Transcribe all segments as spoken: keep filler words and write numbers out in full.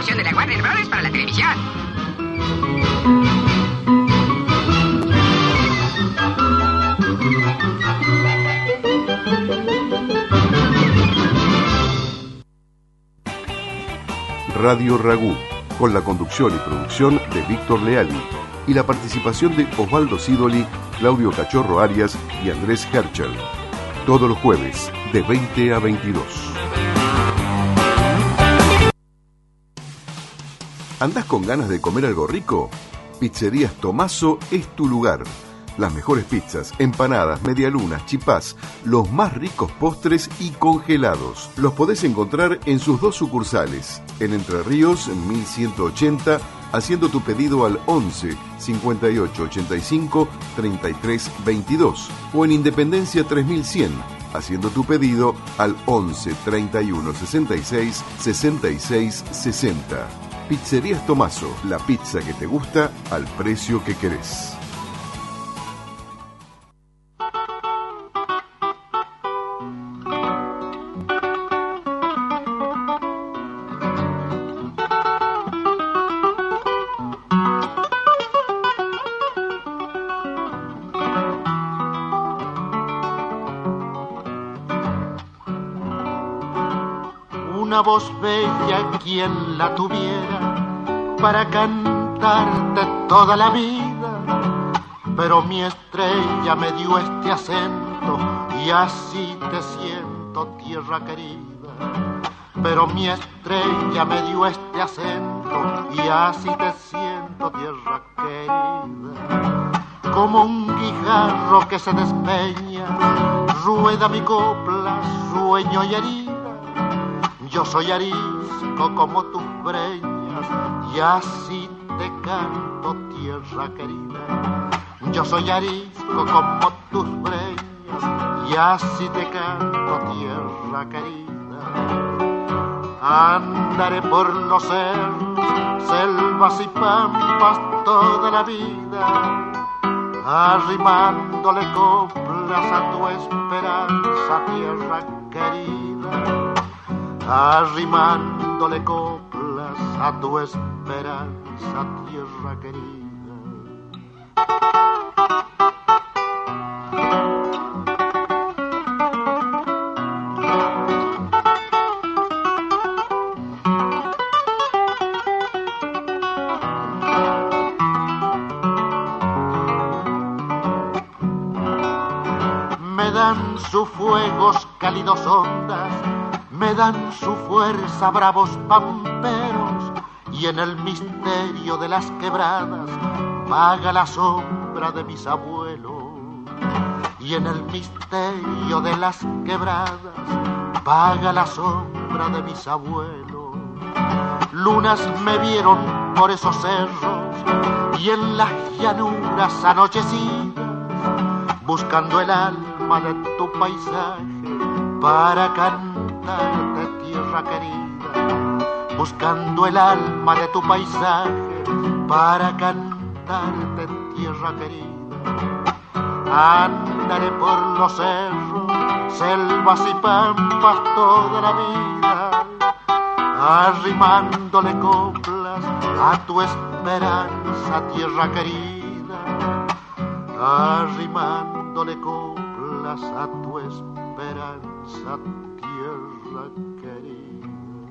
promoción de la Warner Brothers para la televisión. Radio Ragú, con la conducción y producción de Víctor Leali y la participación de Osvaldo Sidoli, Claudio Cachorro Arias y Andrés Herschel. Todos los jueves, de veinte a veintidós. ¿Andás con ganas de comer algo rico? Pizzerías Tomaso es tu lugar. Las mejores pizzas, empanadas, medialunas, chipás, los más ricos postres y congelados. Los podés encontrar en sus dos sucursales, en Entre Ríos, en mil ciento ochenta, haciendo tu pedido al once, cincuenta y ocho, ochenta y cinco, treinta y tres, veintidós, o en Independencia tres mil cien, haciendo tu pedido al once, treinta y uno, sesenta y seis, sesenta y seis, sesenta. Pizzerías Tomaso, la pizza que te gusta al precio que querés. Una voz bella, quien la tuviera para cantarte toda la vida, pero mi estrella me dio este acento y así te siento, tierra querida. Pero mi estrella me dio este acento y así te siento, tierra querida. Como un guijarro que se despeña, rueda mi copla, sueño y herida. Yo soy arisco como tus breñas y así te canto, tierra querida. Yo soy arisco como tus breñas y así te canto, tierra querida. Andaré por los cerros, selvas y pampas toda la vida, arrimándole coplas a tu esperanza, tierra querida. Arrimándole coplas a tu esperanza, tierra querida. Me dan sus fuegos cálidos ondas, me dan su fuerza bravos pamperos, y en el misterio de las quebradas vaga la sombra de mis abuelos. Y en el misterio de las quebradas vaga la sombra de mis abuelos. Lunas me vieron por esos cerros y en las llanuras anochecidas, buscando el alma de tu paisaje para cantarte, tierra querida, buscando el alma de tu paisaje para cantarte, tierra querida. Andaré por los cerros, selvas y pampas toda la vida, arrimándole coplas a tu esperanza, tierra querida, arrimandole coplas a tu esperanza, tierra querida.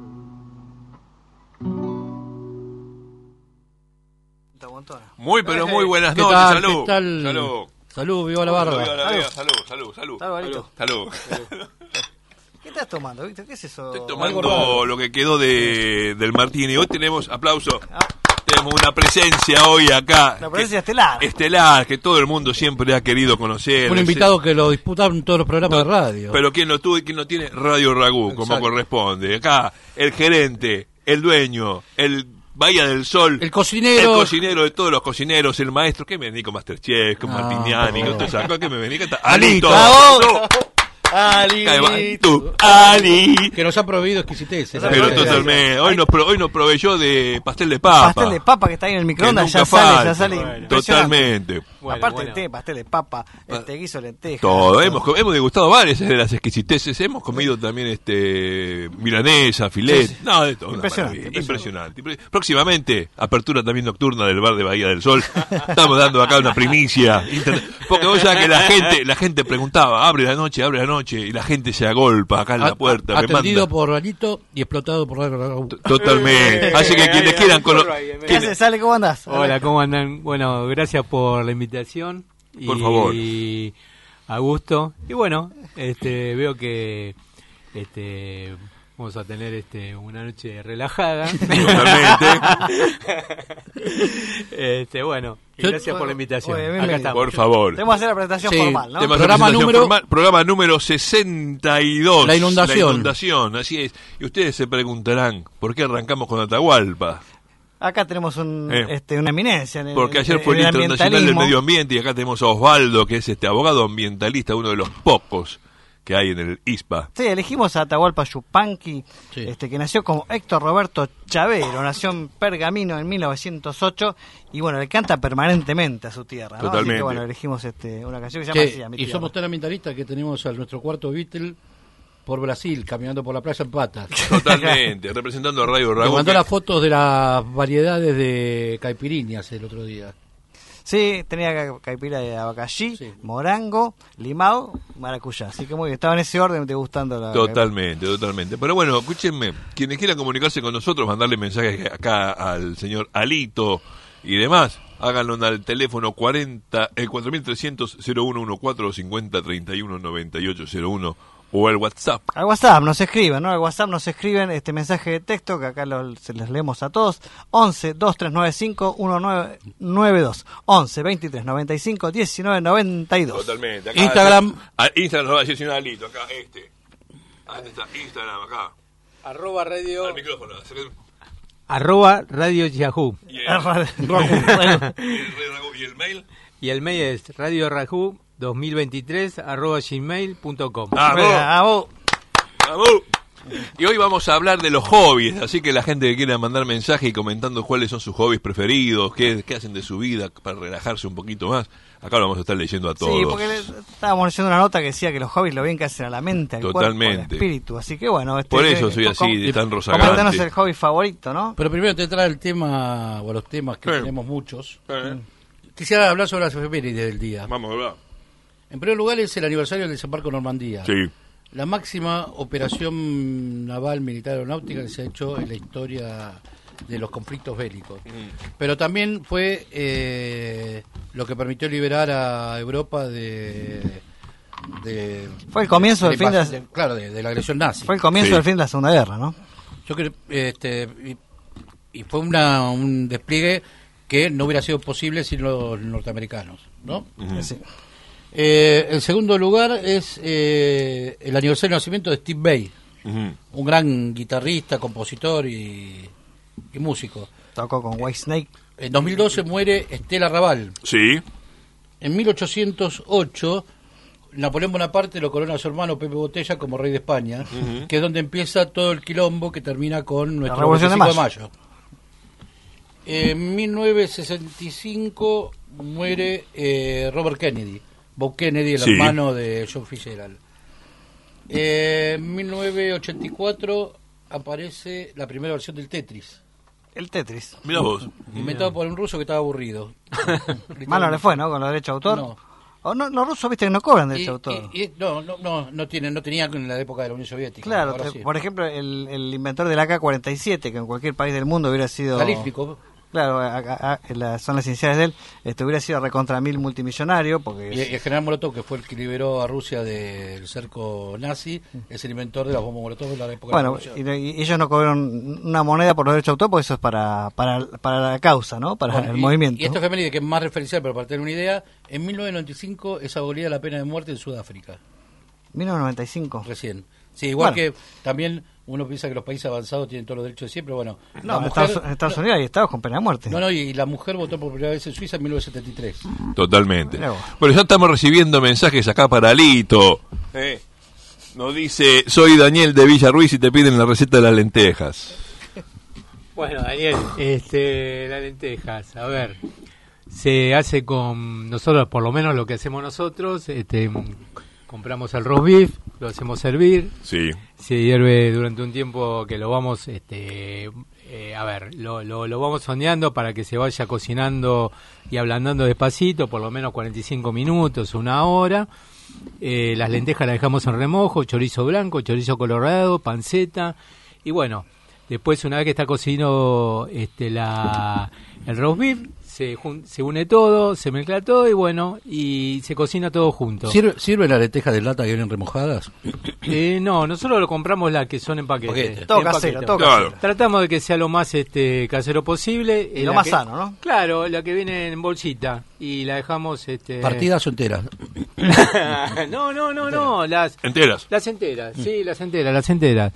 Muy, pero muy buenas ¿Qué noches, tal? salud. ¿Qué tal? Salud. Salud, viva la barba. Viva la vida, salud, salud, salud. Salud. Salud. ¿Qué estás tomando, Víctor? ¿Qué es eso? Estoy tomando lo que quedó de, del Martini. Hoy tenemos, aplauso, ah. tenemos una presencia hoy acá. Una presencia que, estelar. Estelar, que todo el mundo siempre ha querido conocer. Un invitado que lo disputaron todos los programas no, de radio. Pero quien lo tuvo y quien no tiene, Radio Ragú, exacto, como corresponde. Acá, el gerente, el dueño, el Bahía del Sol, el cocinero, el cocinero de todos los cocineros, el maestro, que me vení con Masterchef, con no, Martiniani, con toda esa cosa, que me vení con Alito. Alito. Alito, Ali. Que nos ha prohibido exquisiteces. Pero totalmente. Hoy nos, pro, hoy nos proveyó de pastel de papa. Pastel de papa que está ahí en el microondas, ya falta. sale, ya sale. Bueno, totalmente. Bueno, aparte bueno. de pastel de papa, este guiso de lentejas. Todo. Hemos, hemos degustado varias de las exquisiteces. Hemos comido también este milanesa, filet. Sí, sí. No, de todo. Impresionante, impresionante. impresionante. Próximamente, apertura también nocturna del bar de Bahía del Sol. Estamos dando acá una primicia. Porque vos sabés que la gente, la gente preguntaba, abre la noche, abre la noche, y la gente se agolpa acá en la puerta. Atendido por Alito y explotado por Radio. Totalmente. Así que quienes quieran conocer. ¿Qué haces, Sale? ¿Cómo andás? Hola, ¿cómo andan? Bueno, gracias por la invitación. Y, por favor. Y a gusto. Y bueno, este, veo que este, vamos a tener este, una noche relajada. Totalmente. este, bueno, gracias por la invitación. Oye, Acá estamos. Por favor. Tenemos que hacer la presentación sí. formal, ¿no? Programa número, formal, programa número sesenta y dos. La inundación. La inundación, así es. Y ustedes se preguntarán, ¿por qué arrancamos con Atahualpa? Acá tenemos un, eh. este, una eminencia. En el, Porque ayer en fue el, el Internacional del Medio Ambiente y acá tenemos a Osvaldo, que es este abogado ambientalista, uno de los pocos que hay en el I S P A. Sí, elegimos a Atahualpa Yupanqui, sí. este, que nació como Héctor Roberto Chavero, nació en Pergamino en mil novecientos ocho y bueno, le canta permanentemente a su tierra, ¿no? Totalmente. Así que bueno, elegimos este, una canción que se llama sí, así, a mi y tierra. somos tan ambientalistas que tenemos a nuestro cuarto Beatle por Brasil, caminando por la playa en patas. Totalmente, representando a Radio Rago. Me mandó que... las fotos de las variedades de caipiriñas el otro día. Sí, tenía caipira de abacaxi, sí. morango, limao, maracuyá. Así que muy bien, estaba en ese orden degustando la... Totalmente, totalmente. Pero bueno, escúchenme, quienes quieran comunicarse con nosotros, mandarle mensajes acá al señor Alito y demás, háganlo al teléfono cuarenta, eh, cuatro mil trescientos, cero uno catorce, cincuenta, treinta y uno, noventa y ocho cero uno o al WhatsApp. Al WhatsApp nos escriben, ¿no? Al WhatsApp nos escriben este mensaje de texto que acá lo, se los leemos a todos. once, dos tres nueve cinco, uno nueve nueve dos. once, veintitrés, noventa y cinco, diecinueve, noventa y dos. Totalmente. Acá Instagram. Hace, Instagram nos va a decir señor Alito, acá este. ¿Dónde está? Instagram, acá. Arroba radio. Al micrófono. Arroba radio Yahoo. Y el, y el mail. Y el mail es radio Ragu dos mil veintitrés arroba gmail punto com. ¡Vamos! ¡Vamos! Y hoy vamos a hablar de los hobbies, así que la gente que quiera mandar mensaje y comentando cuáles son sus hobbies preferidos, qué, qué hacen de su vida para relajarse un poquito más, acá lo vamos a estar leyendo a todos. Sí, porque le, estábamos leyendo una nota que decía que los hobbies lo bien que hacen a la mente, al Totalmente. cuerpo, al espíritu, así que bueno. Este, Por eso este, soy así, de tan rozagante. Comentanos el hobby favorito, ¿no? Pero primero te trae el tema, o los temas que sí. tenemos muchos. Eh. Quisiera hablar sobre las efemérides del día. Vamos a hablar. En primer lugar es el aniversario del desembarco en Normandía. Sí. La máxima operación naval militar aeronáutica que se ha hecho en la historia de los conflictos bélicos. Mm. Pero también fue eh, lo que permitió liberar a Europa de... de fue el comienzo de, del fin de, de, claro, de, de la agresión nazi. Fue el comienzo sí. del fin de la Segunda Guerra, ¿no? Yo creo, este, y, y fue una, un despliegue que no hubiera sido posible sin los norteamericanos, ¿no? Uh-huh. Sí. Eh, el segundo lugar es eh, el aniversario de nacimiento de Steve Vai, uh-huh. un gran guitarrista, compositor y, y músico. Tocó con Whitesnake. En dos mil doce muere Estela Raval. Sí. En mil ochocientos ocho Napoleón Bonaparte lo corona a su hermano Pepe Botella como rey de España, uh-huh. que es donde empieza todo el quilombo que termina con nuestro Revolución de Mayo. de mayo. En mil novecientos sesenta y cinco muere eh, Robert Kennedy, Bob Kennedy, el sí. hermano de John Fitzgerald. Eh, en mil novecientos ochenta y cuatro aparece la primera versión del Tetris. El Tetris. Mira vos. Inventado por un ruso que estaba aburrido. Malo le fue, ¿no? Con los derechos de autor. No. O no, los rusos, viste, que no cobran Y, derecho de autor. y, y, no, no, no, no, tienen, no tenían en la época de la Unión Soviética. Claro, ahora te, sí. por ejemplo, el, el inventor del A K cuarenta y siete, que en cualquier país del mundo hubiera sido... Kalífnikov. Claro, a, a, a, la, son las iniciales de él. Este hubiera sido recontra mil multimillonario, porque... Y, y el general Molotov, que fue el que liberó a Rusia del cerco nazi, es el inventor de las bombas Molotov de la época bueno, de la y, y ellos no cobraron una moneda por los derechos de autor, porque eso es para, para, para la causa, ¿no? Para bueno, el y, movimiento. Y esto es que es más referencial, pero para tener una idea, en mil novecientos noventa y cinco es abolida la pena de muerte en Sudáfrica. mil novecientos noventa y cinco. Recién. Sí, igual bueno. que también uno piensa que los países avanzados tienen todos los derechos de siempre, bueno. No, la en mujer, Estados, en Estados Unidos hay estados con pena de muerte. No, no, y la mujer votó por primera vez en Suiza en mil novecientos setenta y tres. Totalmente. Bueno, ya estamos recibiendo mensajes acá para Alito. Eh. Nos dice, soy Daniel de Villa Ruiz y te piden la receta de las lentejas. Bueno, Daniel, este, las lentejas, a ver, se hace con nosotros, por lo menos lo que hacemos nosotros, este, compramos el roast beef, lo hacemos servir, Sí. se hierve durante un tiempo que lo vamos, este, eh, a ver, lo, lo, lo vamos sondeando para que se vaya cocinando y ablandando despacito, por lo menos cuarenta y cinco minutos, una hora. Eh, las lentejas las dejamos en remojo, chorizo blanco, chorizo colorado, panceta, y bueno, después una vez que está cocido este, la, el roast beef, se, jun, se une todo, se mezcla todo y bueno, y se cocina todo junto. ¿Sirve, ¿Sirve las lentejas de lata que vienen remojadas? Eh, no, nosotros lo compramos las que son en paquete. Paquete. Todo En casero, paquete. todo Claro. casero. Tratamos de que sea lo más este casero posible. Y eh, lo la más que- sano, ¿no? Claro, la que viene en bolsita y la dejamos este ¿Partidas o enteras? no, no, no, no, las Enteras. las enteras, sí, las enteras, las enteras.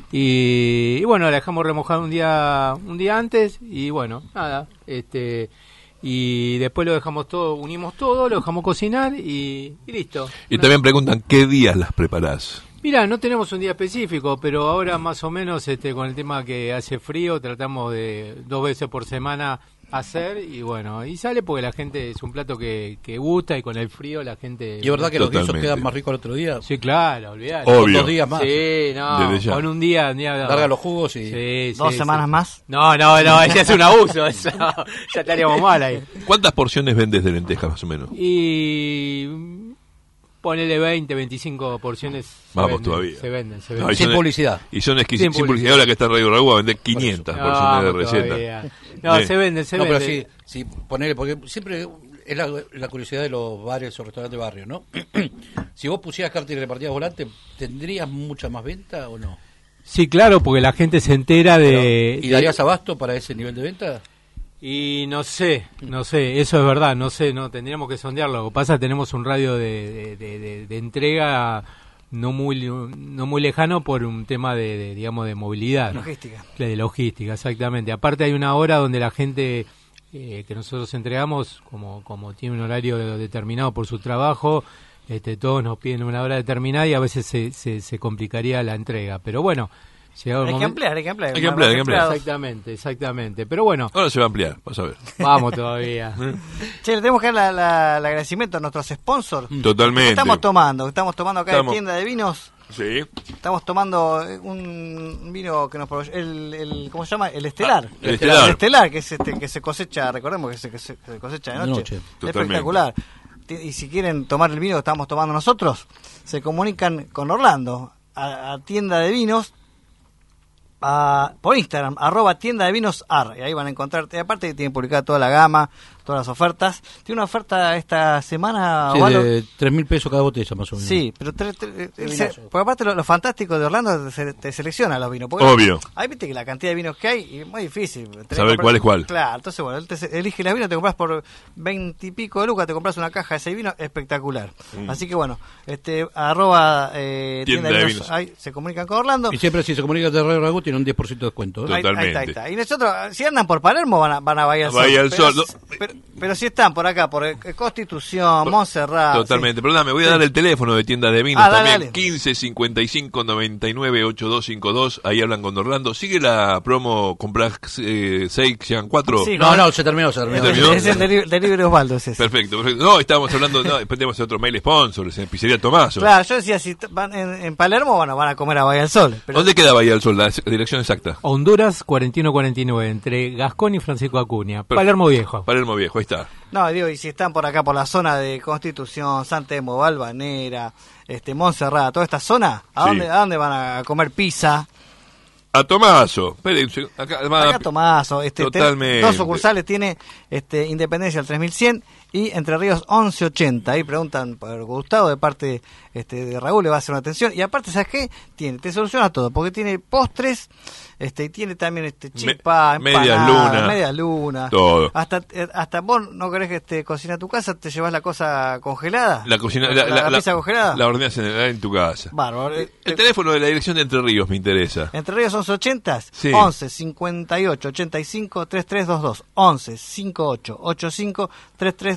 Y, y bueno, la dejamos remojar un día un día antes y bueno, nada, este y después lo dejamos todo, unimos todo, lo dejamos cocinar y, y listo. Y también preguntan, ¿qué días las preparás? Mira, no tenemos un día específico, pero ahora más o menos este con el tema que hace frío tratamos de dos veces por semana hacer y bueno, y sale porque la gente es un plato que, que gusta y con el frío la gente... ¿Y es verdad que los guisos Totalmente. quedan más ricos el otro día? Sí, claro, olvidate. Obvio. Con dos días más. Sí, no, Desde ya. con un día... un día Larga los jugos y... Sí, Dos sí, semanas sí. más. No, no, no, ese es un abuso, eso, ya estaríamos mal ahí. ¿Cuántas porciones vendes de lentejas más o menos? Y ponele veinte, veinticinco porciones. se Vamos venden, todavía. Se venden, se No, venden. y Sin son- publicidad. Y son exquisitas. Sin Sin publicidad, ahora que está Radio Raúl va a vender quinientas No, porciones de todavía. receta. No, Sí. se vende, se No, pero vende. sí, sí, ponele, porque siempre es la, la curiosidad de los bares o restaurantes de barrio, ¿no? Si vos pusieras carta y repartías volante, ¿tendrías mucha más venta o no? Sí, claro, porque la gente se entera de... ¿Y de- darías abasto para ese nivel de venta? Y no sé, no sé, eso es verdad, no sé, no tendríamos que sondearlo. Lo que pasa es que tenemos un radio de, de, de- de- de entrega no muy no muy lejano por un tema de, de, digamos de movilidad. Logística. Claro, de logística, exactamente. Aparte hay una hora donde la gente eh, que nosotros entregamos, como como tiene un horario determinado por su trabajo, este, todos nos piden una hora determinada y a veces se, se, se complicaría la entrega. Pero bueno, llegado el Hay que momento... ampliar, hay que ampliar. Hay que ampliar, hay que ampliar. Exactamente, exactamente. Pero bueno, Ahora se va a ampliar, vas a ver. vamos todavía. Che, le tenemos que dar la, la- el agradecimiento a nuestros sponsors. Totalmente. ¿Qué estamos tomando? Estamos tomando acá Estamos- de tienda de vinos. Sí. Estamos tomando eh, un vino que nos proveyó, el, el, ¿cómo se llama? El Estelar. Ah, el Estelar. El Estelar, que, es este, que se cosecha, recordemos que se, que se que se cosecha de De noche. noche. Es Totalmente. espectacular. Ti- Y si quieren tomar el vino que estamos tomando nosotros, se comunican con Orlando, a, a tienda de vinos, a- por Instagram, arroba tienda de vinos ar, y ahí van a encontrar, y aparte tienen publicada toda la gama, todas las ofertas. Tiene una oferta esta semana, Sí, Osvaldo. de tres mil pesos cada botella más o menos. Sí, pero tre- tre- Qué se- vinazo. porque aparte lo, lo fantástico de Orlando te, te selecciona los vinos. Porque Obvio. Ahí viste que la cantidad de vinos que hay y es muy difícil. Tenés que Saber comprar- cuál es cuál. Claro, entonces bueno, él te se- elige los vinos, te compras por veinte y pico de lucas, te compras una caja de seis vinos espectacular. Así que bueno, este arroba eh, Mm. Tienda tienda de de vinos, vinos. ahí se comunican con Orlando. Y siempre si se comunica de Radio Ragu tiene un diez por ciento de descuento. ¿eh? Ahí, ahí está, ahí Totalmente. está. Y nosotros, si andan por Palermo, van a, van a Bahía del Sol. Bahía del Pero Sol, si- no. Pero, pero si están por acá, por eh, Constitución, Montserrat. Totalmente. sí. Perdón, me voy a Sí. dar el teléfono de tienda de vinos Ah, dale, también. dale. quince cincuenta y cinco noventa y nueve ochenta y dos cincuenta y dos. Ahí hablan con Orlando. ¿Sigue la promo? ¿Comprás eh, seis, llegan cuatro? Sí, No, no, se terminó, se terminó. ¿Se terminó? Es el delivery, delivery Osvaldo, es ese. Perfecto, perfecto. No, estábamos hablando, no, después tenemos otro mail sponsors en Pizzería Tomaso. Claro, yo decía, si t- van en, en Palermo, bueno, van a comer a Bahía del Sol. Pero ¿Dónde queda Bahía del Sol? La dirección exacta. Honduras cuarenta y uno cuarenta y nueve, entre Gascón y Francisco Acuña. Perfecto. Palermo Viejo. Palermo Viejo, ahí está. No, digo, y si están por acá, por la zona de Constitución, San Telmo, Balvanera, este, Montserrat, toda esta zona, ¿a, Sí. dónde, ¿a dónde van a comer pizza? A Tomaso. Espere un seg- acá, va- Acá Tomaso, este, ten- Totalmente. dos sucursales tiene este, Independencia el tres mil cien y Entre Ríos once ochenta. Ahí preguntan por Gustavo de parte este, de Raúl, le va a hacer una atención. Y aparte, ¿sabes qué? Tiene, te soluciona todo, porque tiene postres, este, y tiene también este chipa, Me- medias empanadas, lunas, medias lunas. todo. Hasta, eh, hasta vos no querés que este, cocina tu casa, te llevas la cosa congelada. La cocina, la, la, la- pizza congelada. La horneas en, en tu casa. Bárbaro. Eh, El eh, teléfono de la dirección de Entre Ríos me interesa. Entre Ríos once ochenta, Sí. once cincuenta y ocho ochenta y cinco treinta y tres veintidós. once cincuenta y ocho ochenta y cinco treinta y tres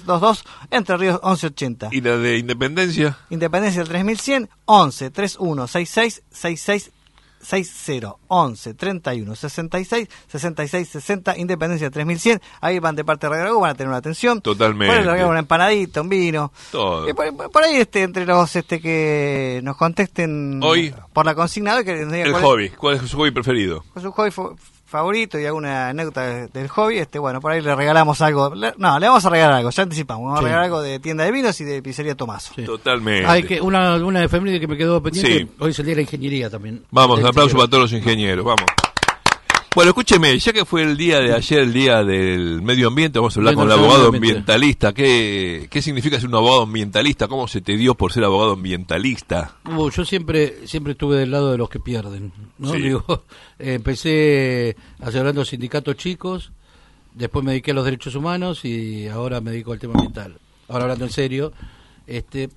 dos dos, Entre Ríos once ochenta. ¿Y la de Independencia? Independencia del tres mil cien, once treinta y uno sesenta y seis sesenta y seis sesenta, once treinta y uno sesenta y seis sesenta y seis sesenta, Independencia tres mil cien. Ahí van de parte de Regargo, van a tener una atención. Totalmente. Por ahí regalar una empanadita, un vino. Todo. Y por, por ahí este entre los este que nos contesten hoy por la consigna que nos digan el cuál hobby. Es, ¿Cuál es su hobby preferido? cuál es su hobby fa- favorito y alguna anécdota del hobby. Este bueno, por ahí le regalamos algo. Le, no, le vamos a regalar algo, ya anticipamos. Vamos Sí. a regalar algo de tienda de vinos y de pizzería Tomaso. Sí. Totalmente. Hay que una, una efeméride que me quedó pendiente. Sí. Hoy es el día de la ingeniería también. Vamos, un Del aplauso siglo. para todos los ingenieros, vamos. Bueno, escúcheme, ya que fue el día de ayer, el día del medio ambiente, vamos a hablar Día con el Nacional abogado del Medio Ambiente. ambientalista. ¿Qué, ¿Qué significa ser un abogado ambientalista? ¿Cómo se te dio por ser abogado ambientalista? Uh, yo siempre siempre estuve del lado de los que pierden, ¿no? Sí. Digo, eh, empecé asesorando sindicatos chicos, después me dediqué a los derechos humanos y ahora me dedico al tema ambiental. Ahora hablando en serio, este,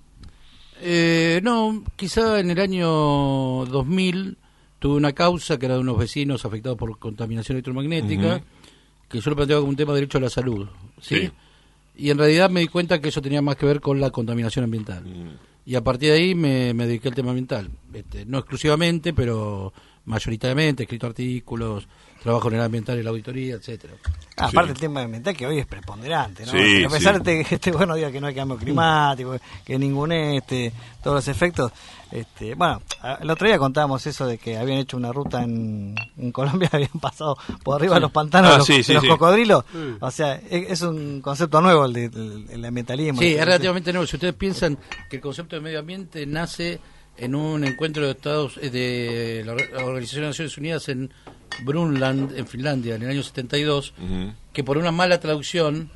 eh, no, quizá en el año dos mil tuve una causa que era de unos vecinos afectados por contaminación electromagnética, Ujú. que yo lo planteaba como un tema de derecho a la salud, ¿sí? Sí. Y en realidad me di cuenta que eso tenía más que ver con la contaminación ambiental. Y a partir de ahí me, me dediqué al tema ambiental. Este, no exclusivamente, pero mayoritariamente, he escrito artículos, trabajo en el ambiental y la auditoría, etcétera. Ah, aparte Sí. el tema ambiental que hoy es preponderante, ¿no? Sí, a pesar sí. de que este bueno diga que no hay cambio climático, que ningún este, todos los efectos, este, bueno, a- el otro día contábamos eso de que habían hecho una ruta en, en Colombia, habían pasado por arriba de los pantanos Ah, de los, sí, de sí, los sí. cocodrilos, o sea, es, es un concepto nuevo el, de, el, el ambientalismo. Sí, el- es relativamente nuevo. Si ustedes piensan que el concepto de medio ambiente nace en un encuentro de Estados eh, de la Or- la Organización de Naciones Unidas en Brundtland, en Finlandia, en el año setenta y dos, Ujú. que por una mala traducción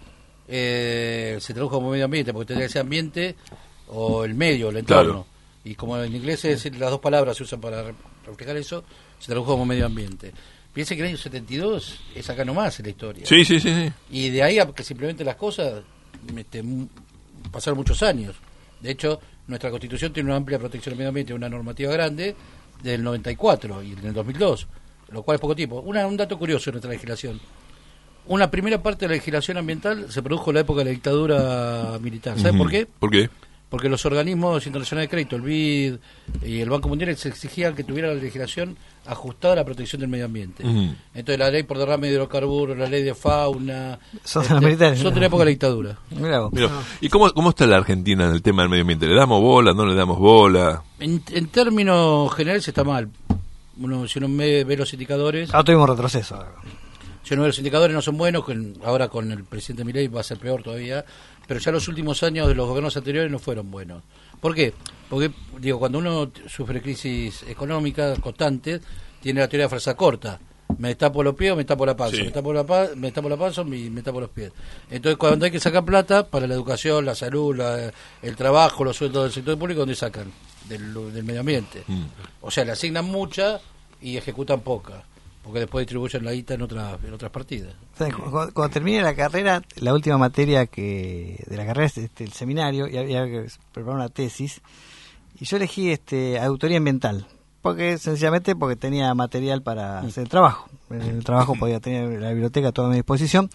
eh, se tradujo como medio ambiente, porque tendría que ser ambiente o el medio, el entorno. Claro. Y como en inglés es, las dos palabras se usan para re- reflejar eso, se tradujo como medio ambiente. Piensen que el año setenta y dos es acá nomás en la historia. Sí, sí, sí, sí. Y de ahí a que se implementen las cosas, este, m- pasaron muchos años. De hecho, nuestra Constitución tiene una amplia protección del medio ambiente, una normativa grande del noventa y cuatro y del dos mil dos, lo cual es poco tiempo. Una, un dato curioso en nuestra legislación. Una primera parte de la legislación ambiental se produjo en la época de la dictadura militar. ¿Saben por qué? ¿Por qué? Porque los organismos internacionales de crédito, el B I D y el Banco Mundial, se exigían que tuviera la legislación ajustada a la protección del medio ambiente. Ujú. Entonces la ley por derrame de hidrocarburos, la ley de fauna, Son este, los militares. son de la época de la dictadura. Mirá vos. Mira, ¿y cómo, cómo está la Argentina en el tema del medio ambiente? ¿Le damos bola, no le damos bola? En, en términos generales está mal. Uno, si uno ve, ve los indicadores, Ahora tuvimos retroceso. si uno ve los indicadores no son buenos, con, ahora con el presidente Milei va a ser peor todavía, pero ya los últimos años de los gobiernos anteriores no fueron buenos. ¿Por qué? Porque, digo, cuando uno t- sufre crisis económicas constantes, tiene la teoría de fuerza corta. Me tapo los pies o me tapo la panza. Sí. Me tapo la, pa- me tapo la panza o me, me tapo los pies. Entonces, cuando hay que sacar plata para la educación, la salud, la- el trabajo, los sueldos del sector público, ¿dónde sacan? Del, del medio ambiente. O sea, le asignan mucha y ejecutan poca. Porque después distribuyen la guita en, otra, en otras partidas. O sea, cu- cuando, cuando terminé la carrera, la última materia que de la carrera es este, el seminario, y había que preparar una tesis, y yo elegí este auditoría ambiental, porque sencillamente porque tenía material para hacer el trabajo. En el trabajo podía tener la biblioteca a toda mi disposición,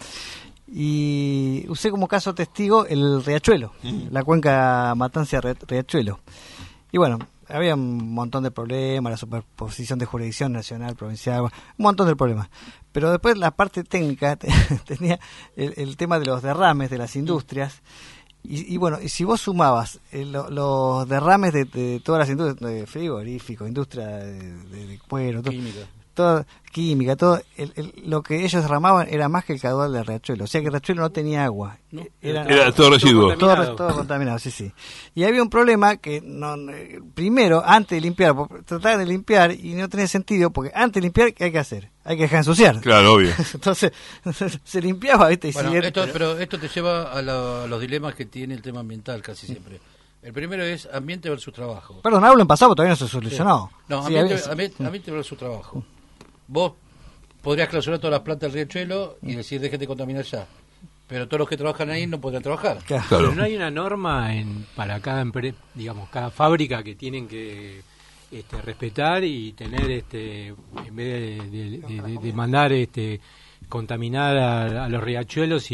y usé como caso testigo el Riachuelo, la cuenca Matanza-Riachuelo. Y bueno, había un montón de problemas, la superposición de jurisdicción nacional, provincial, un montón de problemas. Pero después la parte técnica tenía el, el tema de los derrames de las industrias. Y, y bueno, y si vos sumabas eh, lo- los derrames de, de todas las industrias, de frigorífico, industria de, de, de cuero, todo, Química. toda química, todo el- el- lo que ellos derramaban era más que el caudal del Riachuelo. O sea que el Riachuelo no tenía agua. No, Era, Era todo residuo. todo, contaminado. todo contaminado, sí, sí. Y había un problema que, no, eh, primero, antes de limpiar, por- tratar de limpiar, y no tenía sentido, porque antes de limpiar, ¿qué hay que hacer? Hay que dejar ensuciar. Claro, obvio. Entonces, se limpiaba, ¿viste? Y Bueno, siguiente- esto, pero esto te lleva a, la- a los dilemas que tiene el tema ambiental casi siempre. El primero es ambiente versus trabajo. Perdón, hablo en pasado, todavía no se solucionó. No, Sí, ambiente, había- ambiente, ambiente versus trabajo. Vos podrías clausurar todas las plantas del Riachuelo y decir dejen de contaminar ya. Pero todos los que trabajan ahí no podrían trabajar. Claro. Claro. Pero no hay una norma en, para cada empre- digamos, cada fábrica que tienen que este, respetar y tener, este, en vez de, de- de- de- de mandar este, contaminar a, a los riachuelos y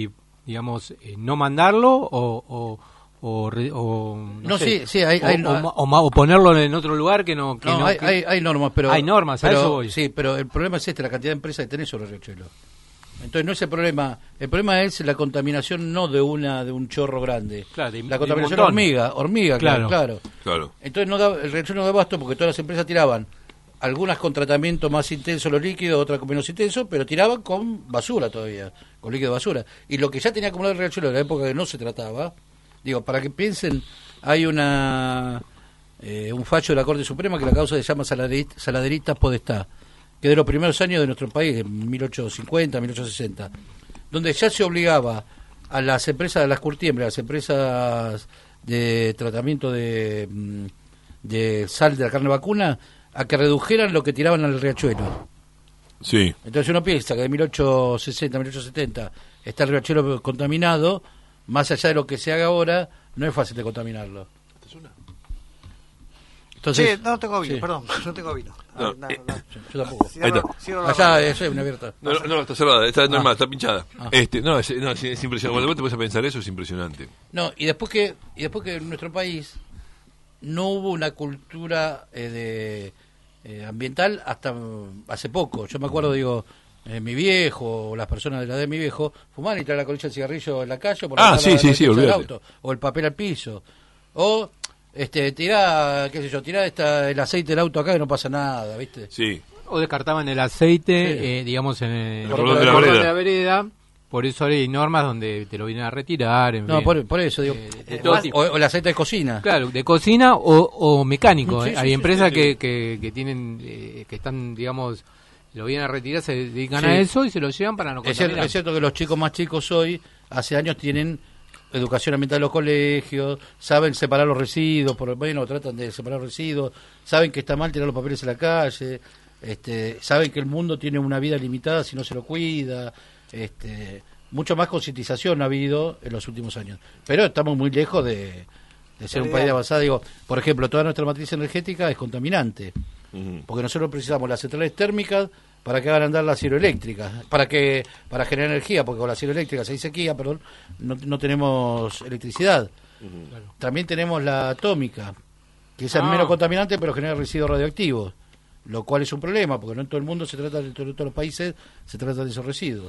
digamos, eh, no mandarlo o... o O, re, o no, no sé, sí, sí, hay, o, hay, o, o, o ponerlo en otro lugar que no... Que no, no hay, que... hay, hay normas, pero... Hay normas, a pero, eso voy. Sí, pero el problema es este, la cantidad de empresas que tenés sobre el riachuelo. Entonces no es el problema, el problema es la contaminación no de una de un chorro grande. Claro, de, la contaminación de hormiga, hormiga, claro, claro. claro. Entonces no da, el riachuelo no da abasto porque todas las empresas tiraban, algunas con tratamiento más intenso los líquidos, otras con menos intenso, pero tiraban con basura todavía, con líquido de basura. Y lo que ya tenía acumulado el riachuelo en la época que no se trataba, digo, para que piensen, hay una eh, un fallo de la Corte Suprema que la causa se llama saladerita, saladerita podestá, que de los primeros años de nuestro país, en mil ochocientos cincuenta, mil ochocientos sesenta, donde ya se obligaba a las empresas de las curtiembres, a las empresas de tratamiento de, de sal de la carne vacuna, a que redujeran lo que tiraban al riachuelo. Sí. Entonces uno piensa que de mil ochocientos sesenta, mil ochocientos setenta está el riachuelo contaminado, más allá de lo que se haga ahora, no es fácil de contaminarlo. Entonces, sí, no tengo vino, sí. perdón, no tengo vino. No, no, eh, no. Yo tampoco. Cierro- Ahí está. cierro la Allá mano. es una abierta. No, no, no, está cerrada, está normal, Ah. está pinchada. Ah. Este, no, es, no, es, es impresionante. Cuando vos te pones a pensar eso, es impresionante. No, y después que y después que en nuestro país no hubo una cultura eh, de eh, ambiental hasta mm, hace poco. Yo me acuerdo, digo, eh, mi viejo o las personas de la edad de mi viejo fumaban y traían la colilla de cigarrillo en la calle por Ah, la- sí, la- sí, la sí, colilla del olvídate. auto, o el papel al piso, o este tirá, qué sé yo, tirá esta, el aceite del auto acá que no pasa nada, ¿viste? Sí. O descartaban el aceite, Sí. eh, digamos, en el, El cordón de la cordón vereda. de la vereda. Por eso ahora hay normas donde te lo vienen a retirar. En No, fin. por, por eso, digo, Eh, de o, todo tipo. o el aceite de cocina. Claro, de cocina o, o mecánico. Sí, eh. sí, Hay sí, empresas sí, que, sí. que, que tienen, eh, que están, digamos, lo vienen a retirar, se dedican Sí. a eso y se lo llevan para no Es cierto, contaminar. es cierto que los chicos más chicos hoy, hace años, tienen educación ambiental en los colegios, saben separar los residuos, por lo menos tratan de separar los residuos, saben que está mal tirar los papeles en la calle, este, saben que el mundo tiene una vida limitada si no se lo cuida, este, mucho más concientización ha habido en los últimos años. Pero estamos muy lejos de, de ser un país avanzado. Digo, por ejemplo, toda nuestra matriz energética es contaminante, Ujú. porque nosotros precisamos las centrales térmicas para que hagan andar las hidroeléctricas, para que para generar energía, porque con las hidroeléctricas hay sequía, perdón, no, no tenemos electricidad. También tenemos la atómica, que es Ah. menos contaminante, pero genera residuos radioactivos, lo cual es un problema, porque no en todo el mundo se trata, en todos los países se trata de esos residuos.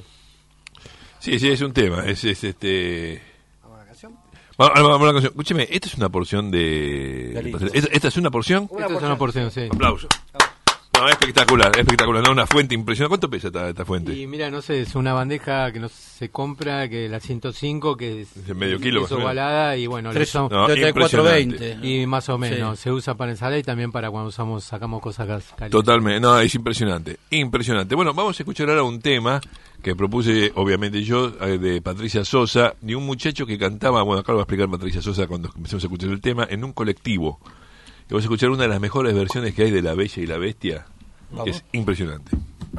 Sí, sí, es un tema. Es, es este. ¿Vamos a la canción? Vamos, vamos a la canción. Escúcheme, esta es una porción de. Galito. ¿Esta, esta es una porción? Esta es una porción, sí. Aplauso. No, espectacular, espectacular. No, una fuente impresionante. ¿Cuánto pesa esta, esta fuente? Y mira, no sé, es una bandeja que no se compra, que la ciento cinco, que es, Es de medio kilo, es más o menos. ovalada y bueno, lo Tres- usamos- No, de cuatro impresionante. veinte. y más o menos Sí. se usa para ensalada y también para cuando usamos sacamos cosas gas- calientes. Totalmente, no, es impresionante, impresionante. Bueno, vamos a escuchar ahora un tema que propuse, obviamente yo, eh, de Patricia Sosa, de un muchacho que cantaba, bueno, acá lo va a explicar Patricia Sosa cuando empecemos a escuchar el tema, en un colectivo. Y vamos a escuchar una de las mejores versiones que hay de La Bella y la Bestia, que Vamos. es impresionante.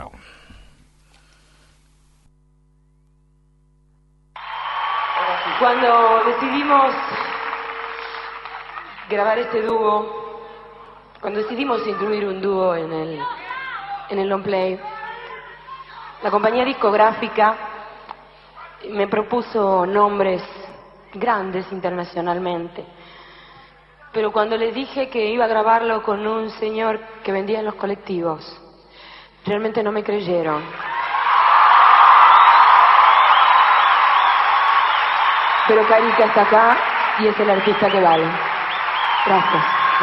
Cuando decidimos grabar este dúo, cuando decidimos incluir un dúo en el, en el long play, la compañía discográfica me propuso nombres grandes internacionalmente. Pero cuando les dije que iba a grabarlo con un señor que vendía en los colectivos, realmente no me creyeron. Pero Carica está acá y es el artista que vale. Gracias.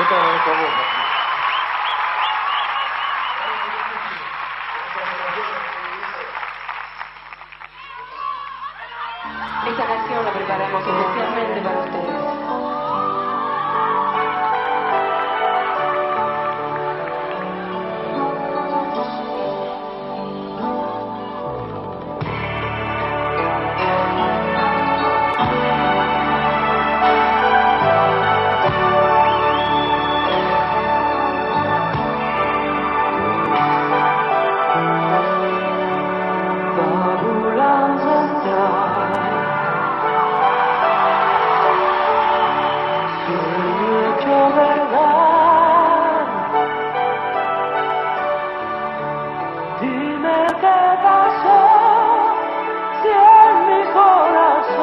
Esta canción la preparamos especialmente para ustedes. Dime qué pasó, si en mi corazón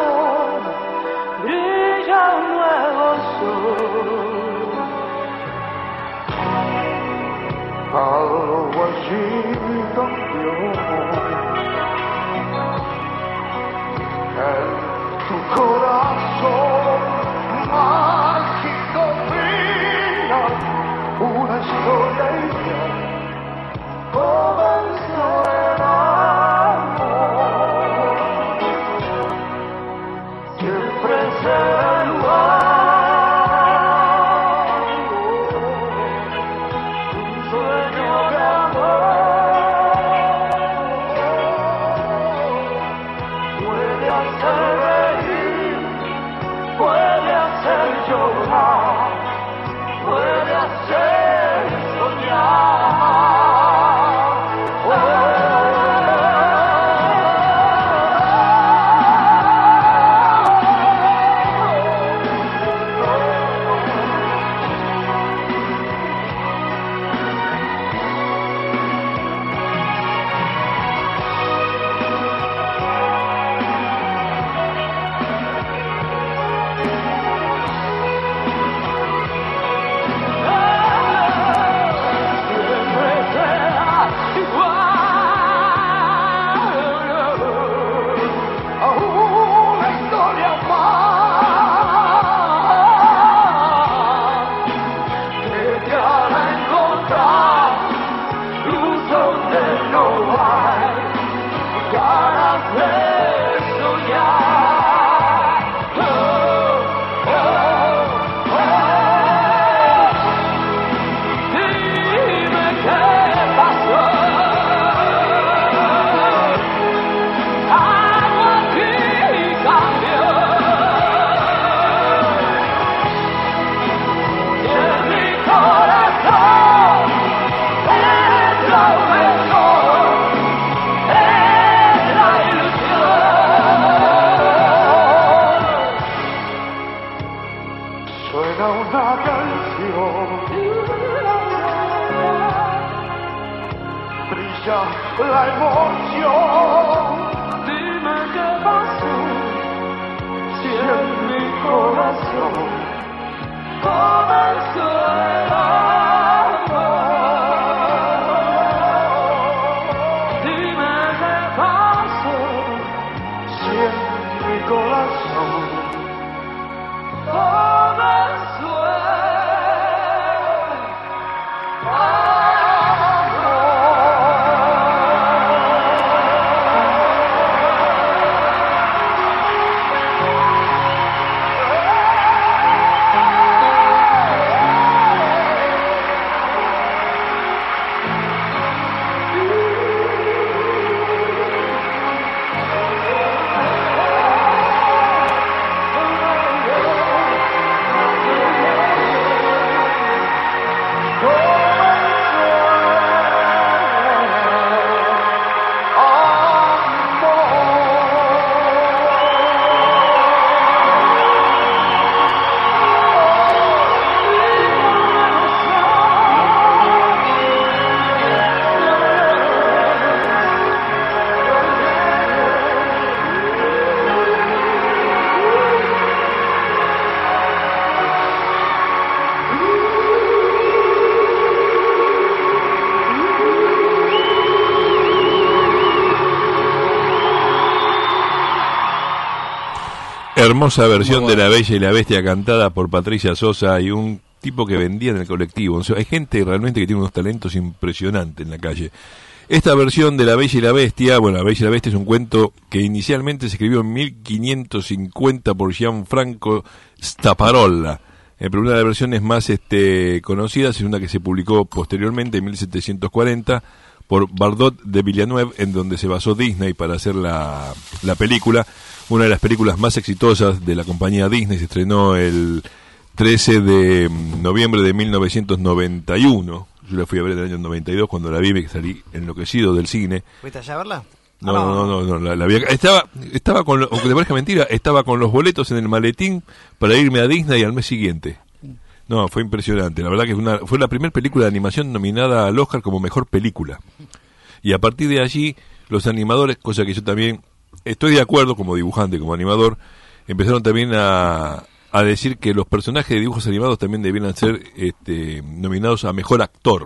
La emoción, dime qué pasó, si en mi corazón comenzó el amor. Dime qué pasó, si en mi corazón comenzó el amor. Hermosa versión de La Bella y la Bestia cantada por Patricia Sosa y un tipo que vendía en el colectivo. O sea, hay gente realmente que tiene unos talentos impresionantes en la calle. Esta versión de La Bella y la Bestia, bueno, La Bella y la Bestia es un cuento que inicialmente se escribió en mil quinientos cincuenta por Gianfranco Staparola. Eh, pero una de las versiones más este, conocidas es una que se publicó posteriormente en mil setecientos cuarenta por Bardot de Villeneuve, en donde se basó Disney para hacer la, la película. Una de las películas más exitosas de la compañía Disney, se estrenó el trece de noviembre de mil novecientos noventa y uno. Yo la fui a ver en el año noventa y dos, cuando la vi me salí enloquecido del cine. ¿Fuiste allá a verla? No, no, no, no, no, la, la vi acá. Estaba, estaba con, aunque te parezca mentira, estaba con los boletos en el maletín para irme a Disney al mes siguiente. No, fue impresionante. La verdad que fue, una, fue la primera película de animación nominada al Oscar como mejor película. Y a partir de allí, los animadores, cosa que yo también estoy de acuerdo como dibujante, como animador, empezaron también a, a decir que los personajes de dibujos animados también debieran ser este, nominados a mejor actor.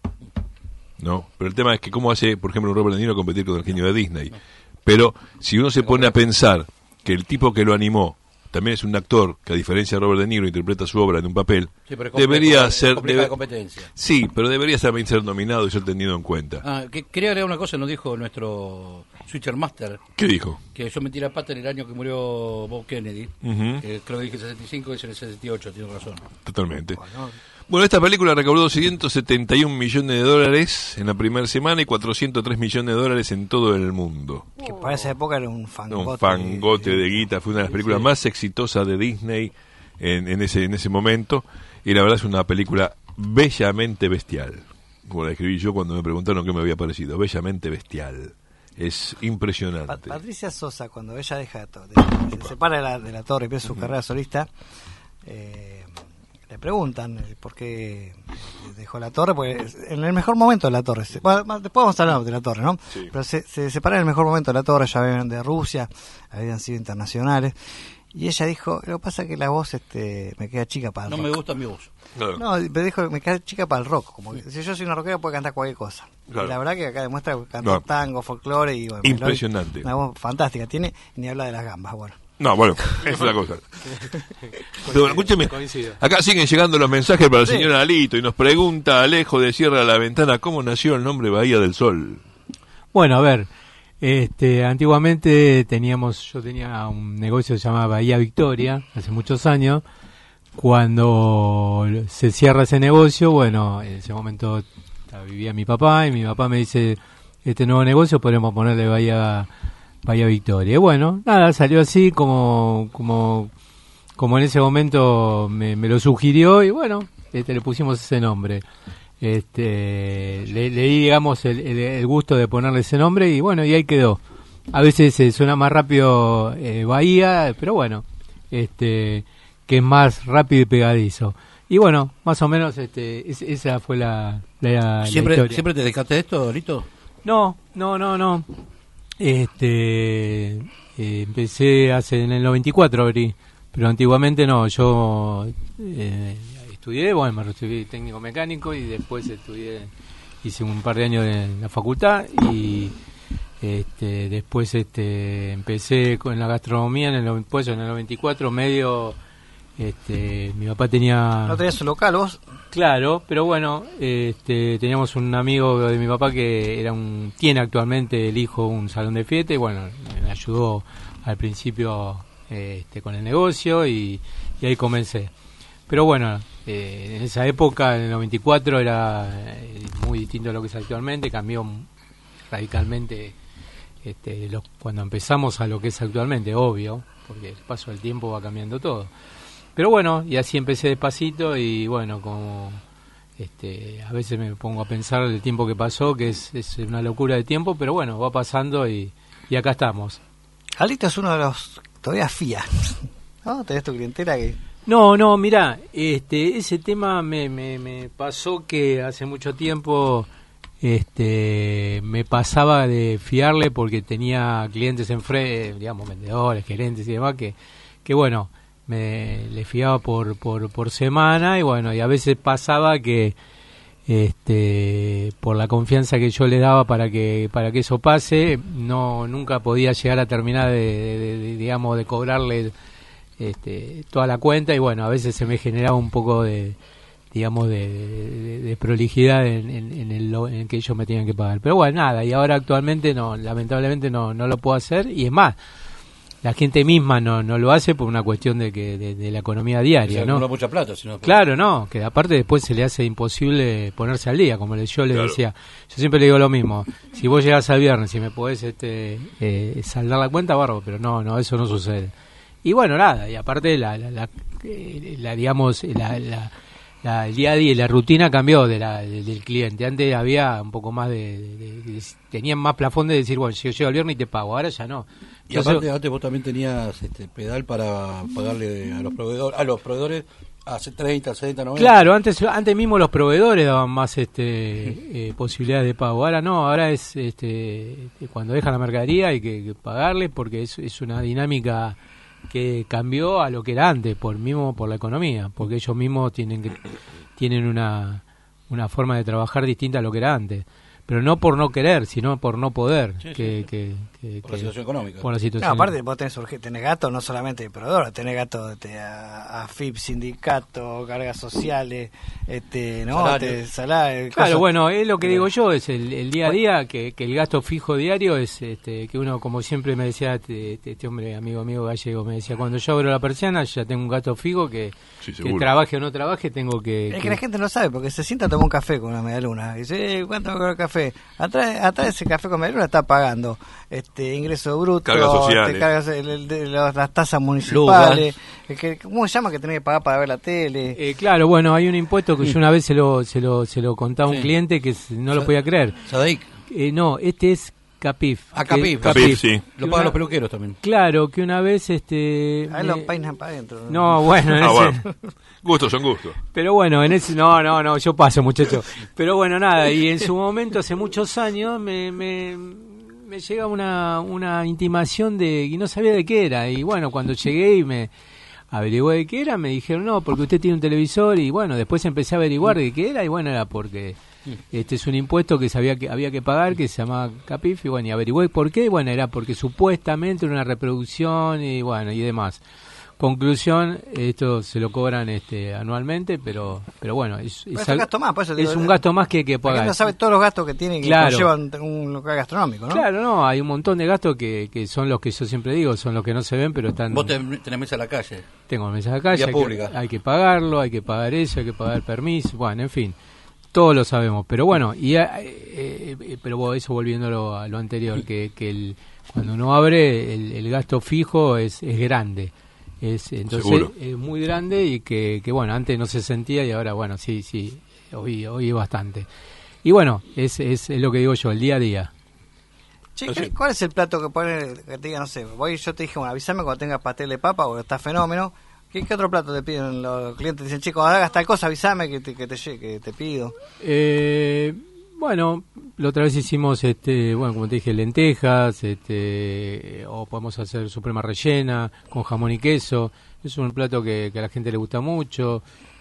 ¿No? Pero el tema es que cómo hace, por ejemplo, Robert De Niro competir con el genio de Disney. Pero si uno se pone a pensar que el tipo que lo animó también es un actor que, a diferencia de Robert De Niro, interpreta su obra en un papel, sí, pero debería ser debe, competencia. Sí, pero debería también ser nominado y ser tenido en cuenta. Ah, que, quería agregar una cosa, nos dijo nuestro Switcher Master. ¿Qué dijo? Que yo metí la pata en el año que murió Bob Kennedy. Uh-huh. Que creo que dije sesenta y cinco y es en el sesenta y ocho, tiene razón. Totalmente. Bueno, esta película recaudó ciento setenta y un millones de dólares en la primera semana y cuatrocientos tres millones de dólares en todo el mundo. Que para esa época era un fangote. Un fangote de, de guita, fue una de las películas sí. más exitosas de Disney en, en, ese, en ese momento. Y la verdad es una película bellamente bestial. Como la escribí yo cuando me preguntaron qué me había parecido. Bellamente bestial. Es impresionante. Pa- Patricia Sosa, cuando ella deja de, de, se separa de la, de la torre y empieza su uh-huh. carrera solista, eh, le preguntan por qué dejó la torre, pues en el mejor momento de la torre, se, bueno, después vamos a hablar de la torre, ¿no? Sí. Pero se, se separa en el mejor momento de la torre, ya habían de Rusia, habían sido internacionales, y ella dijo, lo que pasa es que la voz este me queda chica para el no rock. No me gusta mi voz. Claro. No, me dijo, me queda chica para el rock, como que si yo soy una rockera puedo cantar cualquier cosa. Claro. Y la verdad que acá demuestra que canta no. tango, folclore y bueno, impresionante. Melody, una voz fantástica, tiene, ni habla de las gambas, bueno. No, bueno, es una cosa. Pero, escúcheme, acá siguen llegando los mensajes para el sí. señor Alito y nos pregunta Alejo de Sierra la Ventana, ¿cómo nació el nombre Bahía del Sol? Bueno, a ver, este, antiguamente teníamos, yo tenía un negocio que se llamaba Bahía Victoria, hace muchos años. Cuando se cierra ese negocio, bueno, en ese momento vivía mi papá y mi papá me dice, este nuevo negocio podemos ponerle Bahía, Bahía Victoria. Y bueno, nada, salió así como, como, como en ese momento me, me lo sugirió y bueno, este, le pusimos ese nombre. Este, le, le di, digamos, el, el, el gusto de ponerle ese nombre y bueno, y ahí quedó. A veces eh, suena más rápido eh, Bahía, pero bueno, este, que es más rápido y pegadizo. Y bueno, más o menos este, es, esa fue la, la, ¿Siempre, la historia. ¿Siempre te dedicaste a esto, Lito? No, no, no, no. Este, eh, empecé hace en el noventa y cuatro abrí, pero antiguamente no. Yo eh, estudié, bueno, me recibí técnico mecánico y después estudié, hice un par de años en la facultad y este, después este, empecé con la gastronomía en el, pues, en el noventa y cuatro, medio. Este, mi papá tenía... ¿No tenías un local vos? Claro, pero bueno, este, teníamos un amigo de mi papá que era un tiene actualmente el hijo un salón de fiesta y bueno, me ayudó al principio este, con el negocio y, y ahí comencé. Pero bueno, eh, en esa época, en el noventa y cuatro, era eh, muy distinto a lo que es actualmente, cambió radicalmente este, los, cuando empezamos a lo que es actualmente, obvio, porque el paso del tiempo va cambiando todo. Pero bueno, y así empecé despacito y bueno, como este, a veces me pongo a pensar el tiempo que pasó, que es, es una locura de tiempo, pero bueno, va pasando y, y acá estamos. Alito es uno de los todavía fías, ¿no? ¿Tenés tu clientela que...? No, no, mirá, este, ese tema me, me, me pasó que hace mucho tiempo este, me pasaba de fiarle porque tenía clientes en frente, digamos, vendedores, gerentes y demás, que, que bueno... me le fiaba por, por por semana y bueno, y a veces pasaba que este por la confianza que yo le daba para que para que eso pase, no nunca podía llegar a terminar de, de, de, de digamos de cobrarle este toda la cuenta y bueno, a veces se me generaba un poco de digamos de, de, de prolijidad en, en, en el en el que ellos me tenían que pagar. Pero bueno, nada, y ahora actualmente no, lamentablemente no no lo puedo hacer y es más, la gente misma no no lo hace por una cuestión de que de, de la economía diaria, o sea, ¿no? No mucha plata, sino claro, no, que aparte después se le hace imposible ponerse al día, como yo le Claro. decía. Yo siempre le digo lo mismo. Si vos llegás al viernes y me podés este eh, saldar la cuenta, bárbaro, pero no, no, eso no sucede. Y bueno, nada, y aparte la la, la, eh, la digamos la, la La, el día a día y la rutina cambió de la, de, del cliente. Antes había un poco más de, de, de, de tenían más plafón de decir, bueno, si yo llego el viernes y te pago, ahora ya no. Y aparte, antes vos también tenías este pedal para pagarle a los proveedores, a los proveedores a treinta, setenta, noventa. Claro, antes antes mismo los proveedores daban más este eh, posibilidades de pago. Ahora no, ahora es este cuando dejan la mercadería hay que, que pagarle porque es, es una dinámica que cambió a lo que era antes, por mismo por la economía, porque ellos mismos tienen que tienen una una forma de trabajar distinta a lo que era antes, pero no por no querer, sino por no poder, sí, que, sí. Que, que, por que, la situación económica. Por la situación. No, aparte vos tenés, urge- tenés gatos, no solamente de proveedor, tenés gatos de, a, a F I P, sindicato, cargas sociales, este, no, Salario. Te- salario, Claro, cosas. bueno, es lo que Pero- digo yo, es el, el día a día, que, que el gasto fijo diario es este, que uno, como siempre me decía este, este hombre, amigo amigo gallego, me decía, cuando yo abro la persiana ya tengo un gasto fijo que, Sí, que seguro. trabaje o no trabaje, tengo que... Es que- que la gente no sabe, porque se sienta a tomar un café con una medialuna. Y dice, eh, ¿cuánto me cobra el café? Atrás, atrás de ese café con medialuna está pagando este ingreso bruto, Cargas sociales. este, cargas, el- el- de las, las tasas municipales. El que, ¿cómo se llama que tenés que pagar para ver la tele? Eh, claro, bueno, hay un impuesto que yo una vez se lo, se lo, se lo contaba a un Sí. cliente que se- no lo podía creer. Sadaic, Eh, no, este es Capif. Ah, Que- Capif. Capif, sí. lo Que pagan una- los peluqueros también. Claro, que una vez este... Ahí me- lo peinan para adentro. No, bueno, en Ah, ese- bueno. Gustos son gustos. Pero bueno, en ese no, no, no, yo paso, muchacho. Pero bueno, nada, y en su momento, hace muchos años, me, me, me llega una, una intimación de y no sabía de qué era. Y bueno, cuando llegué y me averigué de qué era, me dijeron, no, porque usted tiene un televisor. Y bueno, después empecé a averiguar de qué era y bueno, era porque este es un impuesto que sabía que había que pagar, que se llamaba Capif. Y bueno, y averigüé por qué. Y bueno, era porque supuestamente era una reproducción y bueno, y demás. Conclusión, esto se lo cobran este anualmente, pero pero bueno, es, es, es un gasto más, por eso digo, es un gasto más que, que pagar. Porque no sabe todos los gastos que tiene que claro. llevan un local gastronómico, ¿no? Claro, no, hay un montón de gastos que, que son los que yo siempre digo, son los que no se ven, pero están... Vos tenés mesa a la calle. Tengo mesa a la calle, Vía hay pública. que, hay que pagarlo, hay que pagar eso, hay que pagar permiso, bueno, en fin, todos lo sabemos, pero bueno, y eh, eh, pero eso volviéndolo a lo anterior, que, que el, cuando uno abre, el, el gasto fijo es, es grande. Es, entonces Seguro. es muy grande y que, que bueno, antes no se sentía y ahora bueno, sí, sí, hoy, hoy es bastante. Y bueno, es, es, es lo que digo yo, el día a día. Che, ¿cuál es el plato que pone, que te diga, no sé, voy, yo te dije, bueno, avísame cuando tengas pastel de papa o está fenómeno? ¿Qué, ¿Qué otro plato te piden los clientes? Dicen, chicos, hagas tal cosa, avísame que te, que te, que te pido. Eh, bueno, la otra vez hicimos, este, bueno, como te dije, lentejas, este, o podemos hacer suprema rellena con jamón y queso. Es un plato que, que a la gente le gusta mucho.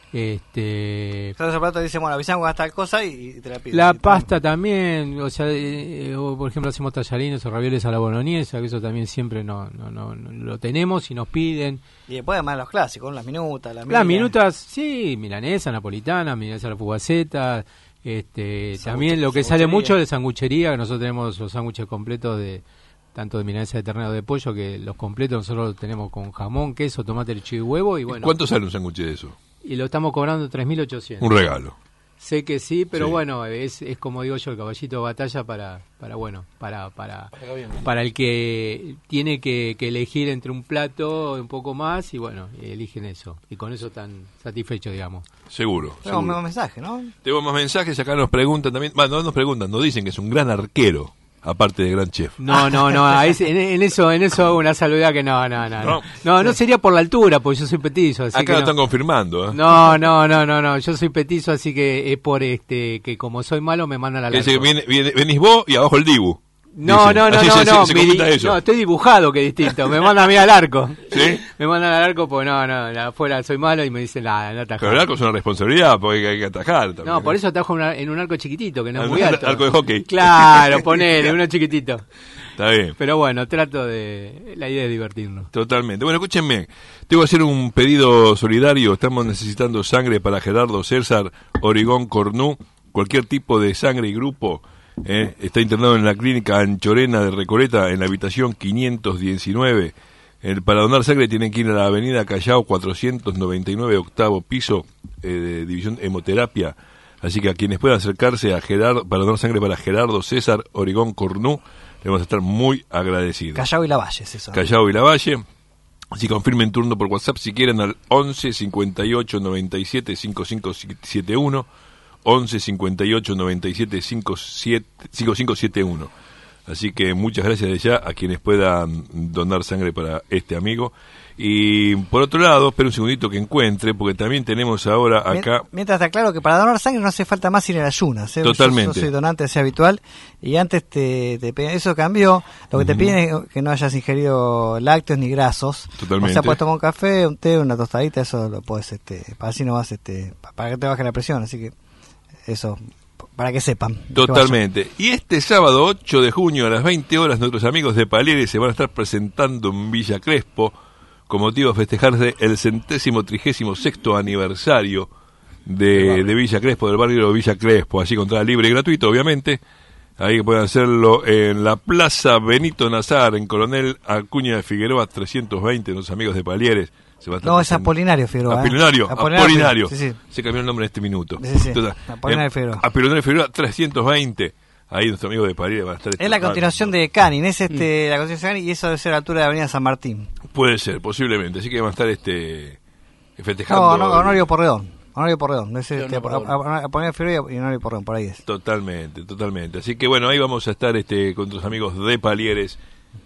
Este, Entonces el plato dice, bueno, avísame cuando hagas tal cosa y, y te la pido. la sí, pasta también, o sea, eh, o por ejemplo hacemos tallarines o ravioles a la boloñesa, que eso también siempre no, no, no, no lo tenemos y nos piden. Y después además los clásicos, las minutas, las Las minutas, sí, milanesa, napolitana, milanesa a la fugaceta, este, Sanguche- también lo que sale sanguchería. mucho de sanguchería, que nosotros tenemos los sándwiches completos de tanto de milanesa de ternero de pollo, que los completos nosotros los tenemos con jamón, queso, tomate, leche y huevo, y bueno, ¿Cuánto sale un sándwich de eso? y lo estamos cobrando tres mil ochocientos. Un regalo. Sé que sí, pero Sí. bueno, es, es como digo yo, el caballito de batalla para, para bueno, para, para, para el que tiene que, que elegir entre un plato un poco más y bueno, eligen eso. Y con eso están satisfechos, digamos. Seguro. Tenemos seguro. un mensaje, ¿no? Tengo más mensajes, acá nos preguntan también, bueno, no nos preguntan, nos dicen que es un gran arquero, aparte de gran chef. No, no, no, a ese- en, en eso en eso hago una salvedad que no, no, no. No. No, no, no sería por la altura, porque yo soy petizo. Así Acá que lo no. están confirmando, ¿eh? No, no, no, no, no, yo soy petizo, así que es por este que como soy malo me mandan a la Ese que viene, viene- venís vos y abajo el Dibu. No, Dicen. no, no, Así no, se, no, se, se mi- comenta eso. no, estoy dibujado, que distinto. Me mandan a mí al arco. ¿Sí? Me mandan al arco porque no, no, la- afuera soy malo y me dicen, nada, no atajar. Pero el arco es una responsabilidad, porque hay que atajar también. No, por ¿eh? eso atajo una- en un arco chiquitito, que no es Al- muy alto. arco de hockey. Claro, ponele, uno chiquitito. Está bien. Pero bueno, trato de... La idea es divertirnos. Totalmente. Bueno, escúchenme, tengo que hacer un pedido solidario. Estamos necesitando sangre para Gerardo César Origón Cornú. Cualquier tipo de sangre y grupo. eh, Está internado en la clínica Anchorena de Recoleta, en la habitación quinientos diecinueve. El, para donar sangre tienen que ir a la avenida Callao cuatrocientos noventa y nueve, octavo piso, eh, de División Hemoterapia. Así que a quienes puedan acercarse a Gerardo, para donar sangre para Gerardo César Origón Cornú, le vamos a estar muy agradecidos. Callao y Lavalle es eso. Callao y Lavalle. Si confirmen turno por WhatsApp si quieren al once cincuenta y ocho noventa y siete cincuenta y cinco setenta y uno, once cincuenta y ocho noventa y siete cincuenta y cinco setenta y uno. Así que muchas gracias de ya a quienes puedan donar sangre para este amigo. Y por otro lado, espera un segundito que encuentre, porque también tenemos ahora acá... Mientras está claro que para donar sangre no hace falta más ir en ayunas. ¿eh? Totalmente. Yo, yo soy donante así habitual y antes te, te piden- eso cambió. Lo que te piden es que no hayas ingerido lácteos ni grasos. Totalmente. O sea, puedes tomar un café, un té, una tostadita, eso lo puedes, este, para así no vas, este, pa- para que te baje la presión. Así que eso, para que sepan. que Totalmente. Y este sábado ocho de junio a las veinte horas nuestros amigos de Palieres se van a estar presentando en Villa Crespo con motivo de festejarse el centésimo trigésimo sexto aniversario de, de Villa Crespo, del barrio de Villa Crespo, así con entrada libre y gratuito, obviamente. Ahí que pueden hacerlo en la Plaza Benito Nazar, en Coronel Acuña de Figueroa trescientos veinte, nuestros amigos de Palieres. Se va a estar No, es presentando. Apolinario Figueroa. ¿eh? Apolinario, Apolinario, Apolinario. sí, sí. Se cambió el nombre en este minuto. Sí, sí. Entonces, Apolinario eh, Figueroa. Apolinario Figueroa trescientos veinte. Ahí nuestros amigos de Palieres van a estar. Es la continuación de Canin, es este, la continuación de Canin y eso debe ser a la altura de Avenida San Martín. Puede ser, posiblemente. Así que van a estar este festejando. No, no, Honorio Porredón. Honorio Porredón. Debe ser, Sí, este, Honorio Porredón. a- a- a poner Figueroa y Honorio Porredón, por ahí es. Totalmente, totalmente. Así que bueno, ahí vamos a estar este con nuestros amigos de Palieres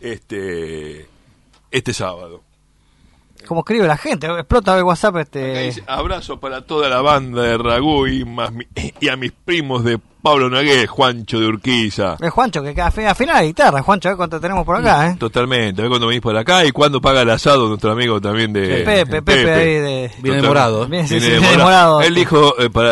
este este sábado. Como escribe la gente, explota el WhatsApp Acá este. dice, abrazo para toda la banda de Ragú y, más mi- y a mis primos de Pablo Nogué, Juancho de Urquiza. Es Juancho, que al final la guitarra, Juancho, a ver cuánto tenemos por acá, ¿eh? Totalmente, a ver cuando venís por acá y cuando paga el asado nuestro amigo también de Pepe, Pepe, ahí de... Viene Total- demorado. Viene, sí, Viene sí, demorado. demorado. Él dijo, eh, para,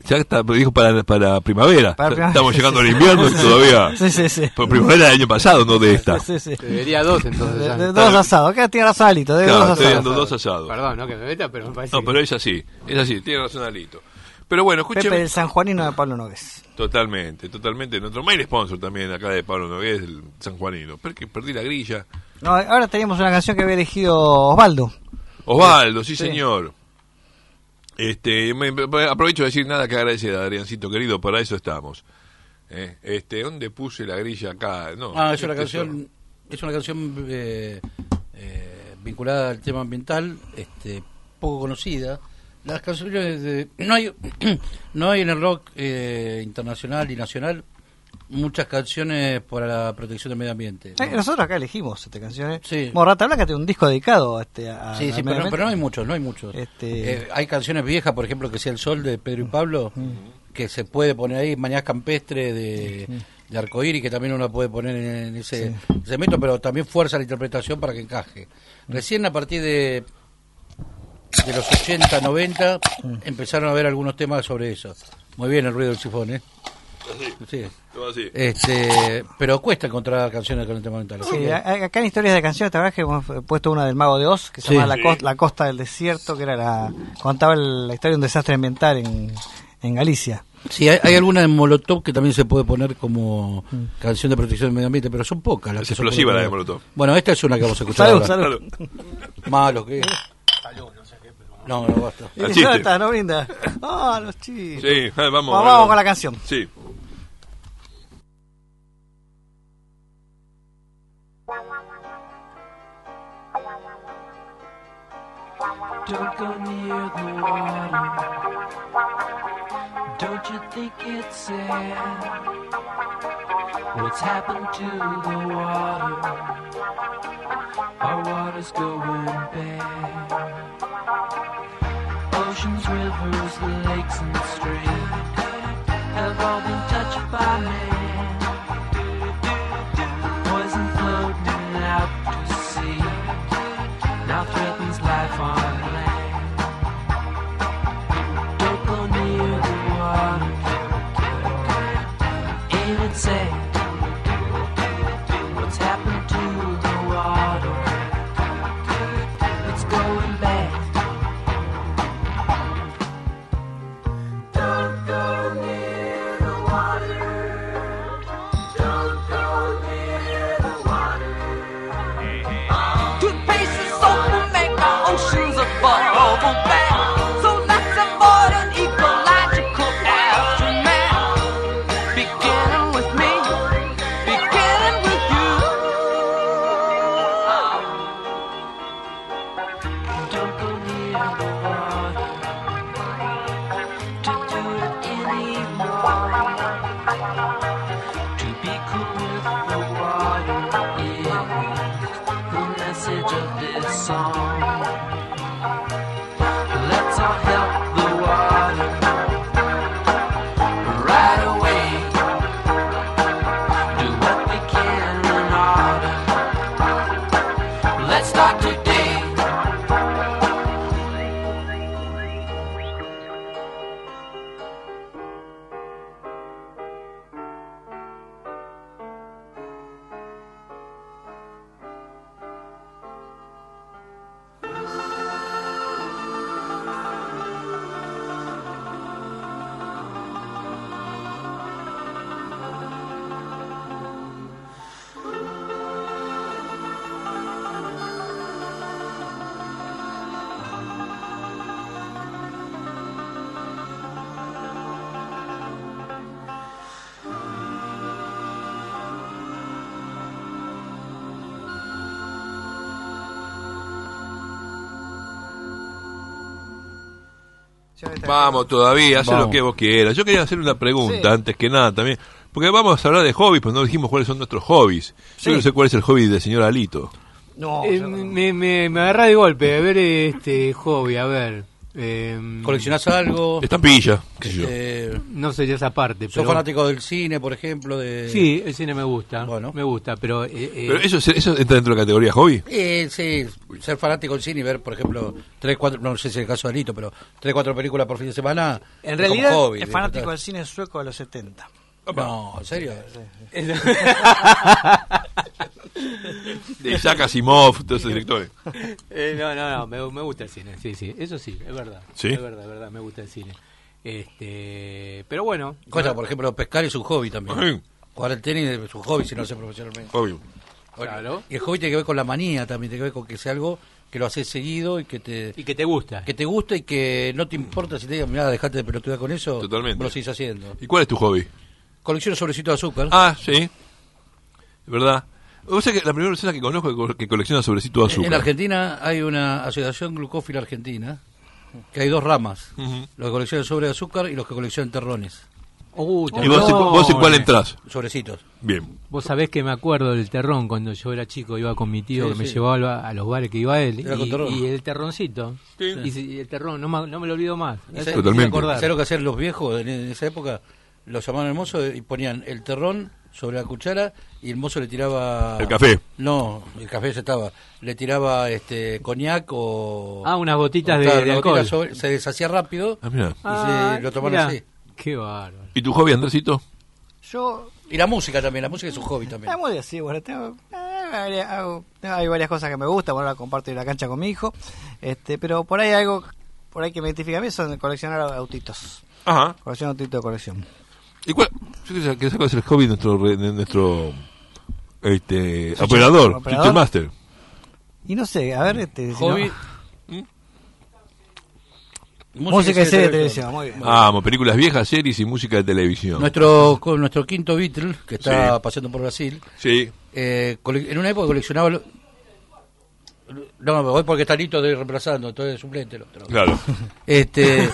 Ya está, dijo para, para primavera. Para primavera. Estamos llegando al invierno y todavía. Sí, sí, sí. Por primavera del año pasado, no de esta. Sí, sí. Debería dos, entonces. De- ya. de- dos asados. Acá tiene razón Alito, de Claro, dos estoy asados. dando dos asados. Perdón, no que me meta, pero me parece No, que- pero es así, es así, tiene razón Alito. Pero bueno, escúcheme. Pepe del sanjuanino de Pablo Nogués. Totalmente, totalmente. Nuestro main sponsor también acá de Pablo Nogués, el sanjuanino. Pero que perdí la grilla. No, ahora teníamos una canción que había elegido Osvaldo. Osvaldo, sí, Sí. señor. Este, me, me- aprovecho de decir nada que agradecer a Adriancito querido, para eso estamos. Eh, Este, ¿dónde puse la grilla acá? No, Ah, es una este canción, es una canción eh, eh, vinculada al tema ambiental, este, poco conocida. Las canciones de, no hay, no hay en el rock eh, internacional y nacional muchas canciones para la protección del medio ambiente. Eh, nosotros acá elegimos esta canción. ¿eh? Sí. Bueno, Rata Blanca tiene un disco dedicado a este, a, Sí, al sí, medio pero, no- pero no hay ambiente. muchos, no hay muchos. Este- Eh, hay canciones viejas, por ejemplo, que sea El Sol de Pedro y Pablo, que se puede poner ahí, Mañana Campestre de, de Arcoíris, que también uno puede poner en, en ese segmento, pero también fuerza la interpretación para que encaje. Recién a partir de de los ochenta, noventa, empezaron a ver algunos temas sobre eso. Muy bien el ruido del sifón, ¿eh? Sí. Todo así. Este, pero cuesta encontrar canciones con el tema ambiental. así Sí, que- a- acá en Historias de Canciones, ¿te acuerdas que hemos puesto una del Mago de Oz, que se Sí. llama la, Sí. cos- la Costa del Desierto, que era la contaba el- la historia de un desastre ambiental en, en Galicia? Sí, hay, hay alguna de Molotov que también se puede poner como canción de protección del medio ambiente, pero son pocas las Es que se explosiva pueden la de poner. Molotov. Bueno, esta es una que vamos a escuchar Salud, ahora. salud. Malo, ¿qué? No, no basta. Al Y chiste. ya está, no brinda. Ah, los chistes. Sí, eh, vamos. Vamos, vamos con la canción. Sí. Don't go near the water. Don't you think it's sad? What's happened to the water? Our water's going bad. Oceans, rivers, lakes, and streams have all been touched by man. Poison floating out to sea now threatens life on land. Don't go near the water. Ain't it sad? What's happened to the water? It's going bad. Don't go near the water. Don't go near the water. Toothpaste and soap will make our oceans a bubble bath. So let's avoid an ecological aftermath. Beginning with me, beginning with you. Don't go near the water to do it anymore. To be cool with the water is the message of this song. Let's all help the water right away. Do what we can in order. Let's start today. Vamos todavía, haz lo Vamos. que vos quieras. Yo quería hacer una pregunta Sí. antes que nada también. Porque vamos a hablar de hobbies, pero no dijimos cuáles son nuestros hobbies. Sí. Yo no sé cuál es el hobby del señor Alito. No, Eh, yo- me, me, me agarra de golpe, a ver este hobby, a ver. Eh, ¿Coleccionás algo? Estampilla, qué sé yo. Eh, no sé de esa parte. ¿Sos pero... fanático del cine, por ejemplo? De... Sí, el cine me gusta. Bueno. Me gusta, pero. Eh, eh, Pero eso, eso entra dentro de la categoría hobby. Eh, sí, ser fanático del cine y ver, por ejemplo, tres, cuatro, no sé si es el caso de Alito, pero tres, cuatro películas por fin de semana. En es realidad como hobby, es de- fanático del cine sueco de los setenta. No, ¿en serio? De Isaac Asimov, todos esos directores. Eh, no, no, no, me, me gusta el cine, sí, sí, eso sí, es verdad. ¿Sí? Es verdad, es verdad, me gusta el cine. Este, pero bueno. Cosa, no- por ejemplo, pescar es un hobby también. Sí. Jugar al tenis es un hobby si no lo hace profesionalmente. Obvio. Claro. Y el hobby tiene que ver con la manía también, tiene que ver con que sea algo que lo haces seguido y que te Y que te gusta. que te gusta y que no te importa si te digan, mira, dejate de pelotudear con eso, Totalmente. vos lo seguís haciendo. ¿Y cuál es tu hobby? Colecciono sobrecitos de azúcar. Ah, sí. Es verdad. O sea que la primera persona que conozco que, co- que colecciona sobrecito de azúcar. En Argentina hay una asociación glucófila argentina, que hay dos ramas, Ujú. los que coleccionan sobre de azúcar y los que coleccionan terrones, Uh, ¿Y vos, terrón. vos en cuál entrás? sobrecitos. Bien. Vos sabés que me acuerdo del terrón cuando yo era chico, iba con mi tío Sí, que me sí. llevaba a lo- a los bares que iba él. Era con Y, terrón. y el terroncito. Sí. Y, si- y el terrón, no, me- no me lo olvido más. ¿Y Eso sabés- me Totalmente. hizo acordar. ¿Sabés lo que hacían los viejos en, en esa época? Los llamaban al mozo y ponían el terrón sobre la cuchara y el mozo le tiraba... El café. No, el café ya estaba. Le tiraba este coñac o... Ah, unas gotitas o, de, claro, de una alcohol. gotita sobre- se deshacía rápido Ah, mira. y Ah, se lo tomaban mirá. así. Qué bárbaro. ¿Y tu hobby, Andresito? Yo, Y la música también, la música es un hobby también. es muy así, bueno, tengo, eh, varias- hago- tengo- hay varias cosas que me gustan, bueno, ahora comparto la cancha con mi hijo, este, pero por ahí algo, por ahí que me identifica a mí son coleccionar autitos, Ajá. coleccionar autitos de colección. ¿Y cuál? Yo quería que cuál es el hobby de nuestro, re- de nuestro este, operador, operador. Future Master. Y no sé, a ver, este, si Hobby. no- música y serie de televisión, muy bien. Ah, amo, películas viejas, series y música de televisión. Nuestro, con nuestro quinto Beatle, que está Sí. paseando por Brasil, Sí. eh, cole- en una época coleccionaba... lo- No, me voy porque está Lito de reemplazando, entonces es suplente el otro. Claro. Este,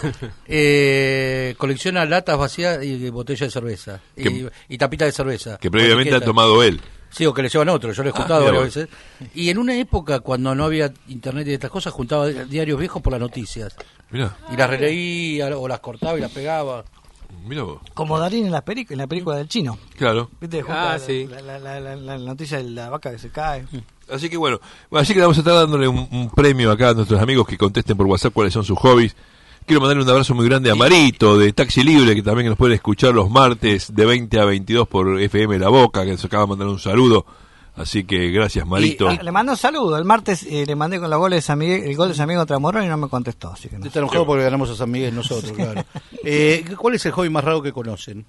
eh, colecciona latas vacías y botellas de cerveza. Y, Que- y tapitas de cerveza. Que previamente ha Etiqueta. tomado él. Sí, o que le llevan otro, yo lo he Ah, juntado mira varias vos. veces. Y en una época, cuando no había internet y estas cosas, juntaba diarios viejos por las noticias. Mira, Y las releía, o las cortaba y las pegaba. mira vos. Como Darín en la, pelic- en la película del chino, Claro. ¿viste? Ah, Junta sí. la, la, la, la- la noticia de la vaca que se cae. Así que bueno, bueno, así que vamos a estar dándole un, un premio acá a nuestros amigos que contesten por WhatsApp cuáles son sus hobbies. Quiero mandarle un abrazo muy grande a Marito de Taxi Libre, que también nos puede escuchar los martes de veinte a veintidós por F M La Boca, que nos acaba de mandar un saludo. Así que gracias, Marito. Ah, le mandé un saludo. El martes eh, le mandé con los goles de San Miguel, el gol de San Miguel contra Morón y no me contestó. Así que no. Está enojado porque ganamos a San Miguel nosotros, claro. Eh, ¿Cuál es el hobby más raro que conocen?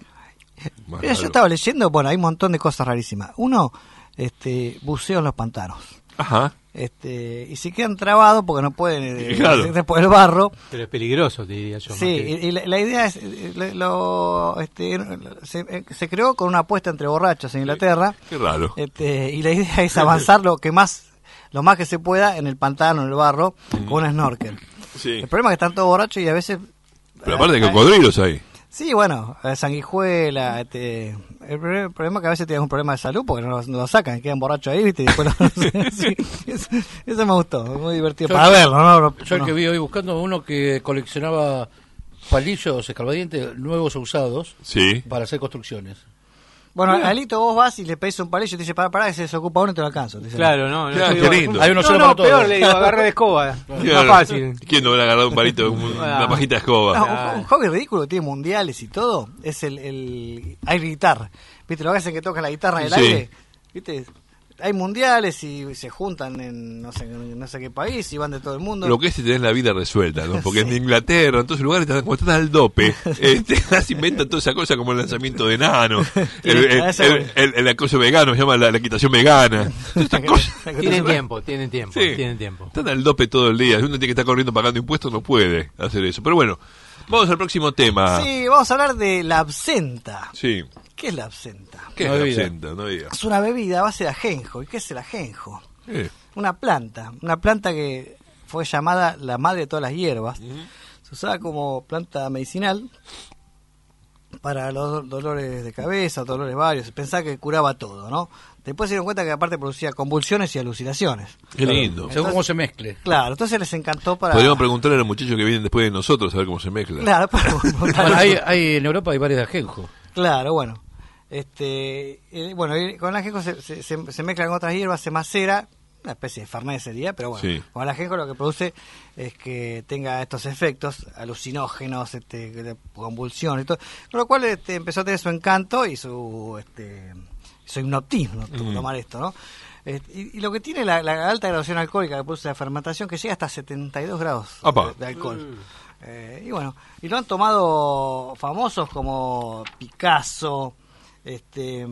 Más Mira, yo raro. estaba leyendo, bueno, hay un montón de cosas rarísimas. Uno, este, buceo en los pantanos. Ajá. Este, y se quedan trabados porque no pueden eh, Claro. irse por el barro. Pero es peligroso, te diría yo. Sí, más que- y, y la, la idea es, eh, le- lo, este, se, eh, se creó con una apuesta entre borrachos en Inglaterra. Qué raro. Este, y la idea es avanzar lo que más, lo más que se pueda en el pantano, en el barro, con un snorkel. Sí. El problema es que están todos borrachos y a veces... Pero aparte de cocodrilos ahí. Sí, bueno, eh, sanguijuela, este, el, pro- el problema es que a veces tienes un problema de salud porque no lo, no lo sacan, quedan borrachos ahí, ¿viste? Y después lo- sí, eso, eso me gustó, muy divertido Yo para el que- verlo, ¿no? No, Yo el no. que vi hoy buscando uno que coleccionaba palillos escarbadientes nuevos o usados Sí. para hacer construcciones. Bueno, Alito, vos vas y le pedís un palillo y te dice, para, para, que se desocupa uno y te lo alcanzo. te dice. Claro, no, no. Claro, yo qué digo- lindo. Hay uno No, solo no, para todo. peor, le digo, agarré de escoba. Claro. Más fácil. ¿Quién no hubiera agarrado un palito, un- una pajita de escoba? No, un, un hobby ridículo que tiene mundiales y todo es el, el air guitar. ¿Viste? Lo que hacen que tocan la guitarra en el Sí. aire. ¿Viste? Hay mundiales y se juntan en no sé, en no sé qué país y van de todo el mundo. Lo que es tener la vida resuelta, ¿no? Porque en Inglaterra, en todos los lugares, están- como están al dope, este, se inventan toda esa cosa como el lanzamiento de nano, el, el, a eso el, voy. el- el acoso vegano, se llama la, la equitación vegana. Estas cosas. Tienen tiempo, tienen tiempo, Sí. tienen tiempo. Están al dope todo el día. Uno tiene que estar corriendo pagando impuestos, no puede hacer eso. Pero bueno, vamos al próximo tema. Sí, vamos a hablar de la absenta. Sí. ¿Qué es la absenta? ¿Qué Una es la bebida. absenta? No diga. Es una bebida a base de ajenjo. ¿Y qué es el ajenjo? Eh, Una planta. Una planta que fue llamada la madre de todas las hierbas. Se usaba como planta medicinal para los do- dolores de cabeza, dolores varios, pensaba que curaba todo, ¿no? Después se dieron cuenta que aparte producía convulsiones y alucinaciones. Qué lindo. Según cómo se mezcle. Claro, entonces les encantó para... Podríamos preguntarle a los muchachos que vienen después de nosotros a ver cómo se mezcla. Claro, para Bueno, hay, hay, en Europa hay varios de ajenjo. Claro, bueno. Este, eh, bueno, y con el ajenjo se, se, se, se mezclan con otras hierbas, se macera, una especie de fernet sería, pero bueno, Sí. con el ajenjo lo que produce es que tenga estos efectos alucinógenos, este, de convulsión y todo, con lo cual este, empezó a tener su encanto y su, este, su hipnotismo, Mm. tomar esto, ¿no? Eh, y, y lo que tiene la, la alta graduación alcohólica que produce la fermentación, que llega hasta setenta y dos grados Apa. de, de alcohol. Eh, y bueno, y lo han tomado famosos como Picasso, este,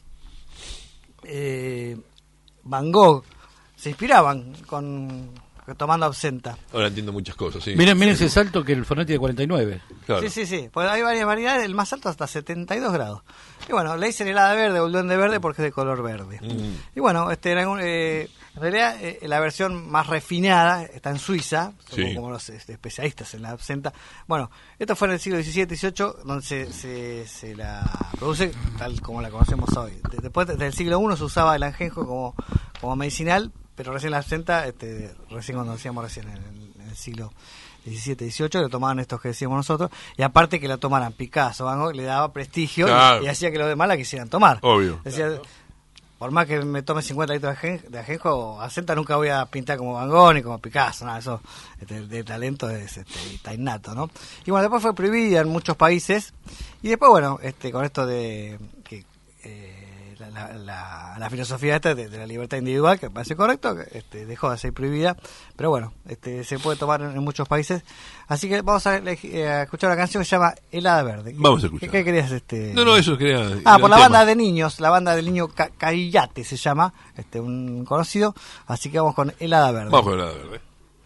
eh, Van Gogh, se inspiraban con tomando absenta. Ahora entiendo muchas cosas, sí. Miren, miren ese salto que el Fernet tiene cuarenta y nueve. Claro. Sí, sí, sí. Pues hay varias variedades, el más alto hasta setenta y dos grados. Y bueno, le dicen helada verde o el duende verde porque es de color verde. Mm. Y bueno, este era un, eh, en realidad eh, la versión más refinada está en Suiza, son Sí. como, como los este, especialistas en la absenta. Bueno, esto fue en el siglo diecisiete dieciocho donde se, se, se la produce tal como la conocemos hoy. De- Después del siglo primero se usaba el ajenjo como, como medicinal, pero recién la absenta, este, recién cuando decíamos recién en el, en el siglo diecisiete dieciocho lo tomaban estos que decíamos nosotros, y aparte que lo tomaran Picasso, Van Gogh, le daba prestigio, Claro. y, y hacía que los demás la quisieran tomar. Obvio. Decía, por más que me tome cincuenta litros de ajen- de ajenjo, absenta nunca voy a pintar como Van Gogh ni como Picasso, nada, eso este, de talento es este, está innato, ¿no? Y bueno, después fue prohibida en muchos países, y después, bueno, este con esto de que eh, la, la, la, la filosofía esta de, de la libertad individual, que me parece correcto, que, este, dejó de ser prohibida, pero bueno, este se puede tomar en, en muchos países, así que vamos a, elegi- eh, a escuchar una canción que se llama Helada Verde. Vamos a escuchar. ¿Qué, qué querías? Este? No, no, eso quería... Ah, por la tema. banda de niños, la banda del niño Ca- Carillate se llama, este un conocido, así que vamos con Helada Verde. Vamos con la verde.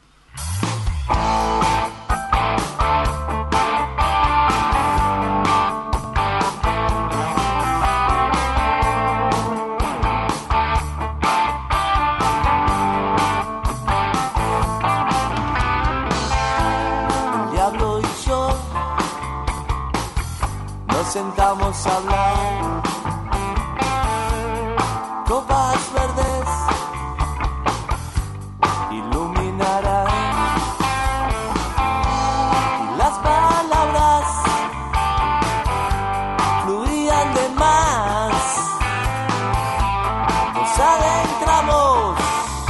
El diablo y yo nos sentamos a hablar. Copas verdes iluminarán y las palabras fluían de más. Nos adentramos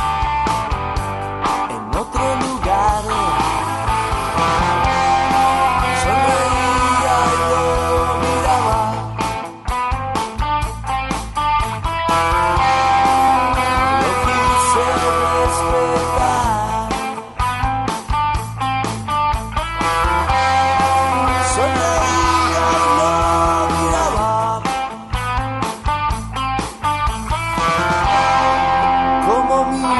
en otro lugar. Sonreía y lo miraba. Lo quise respetar. Sonreía y lo miraba. Como mil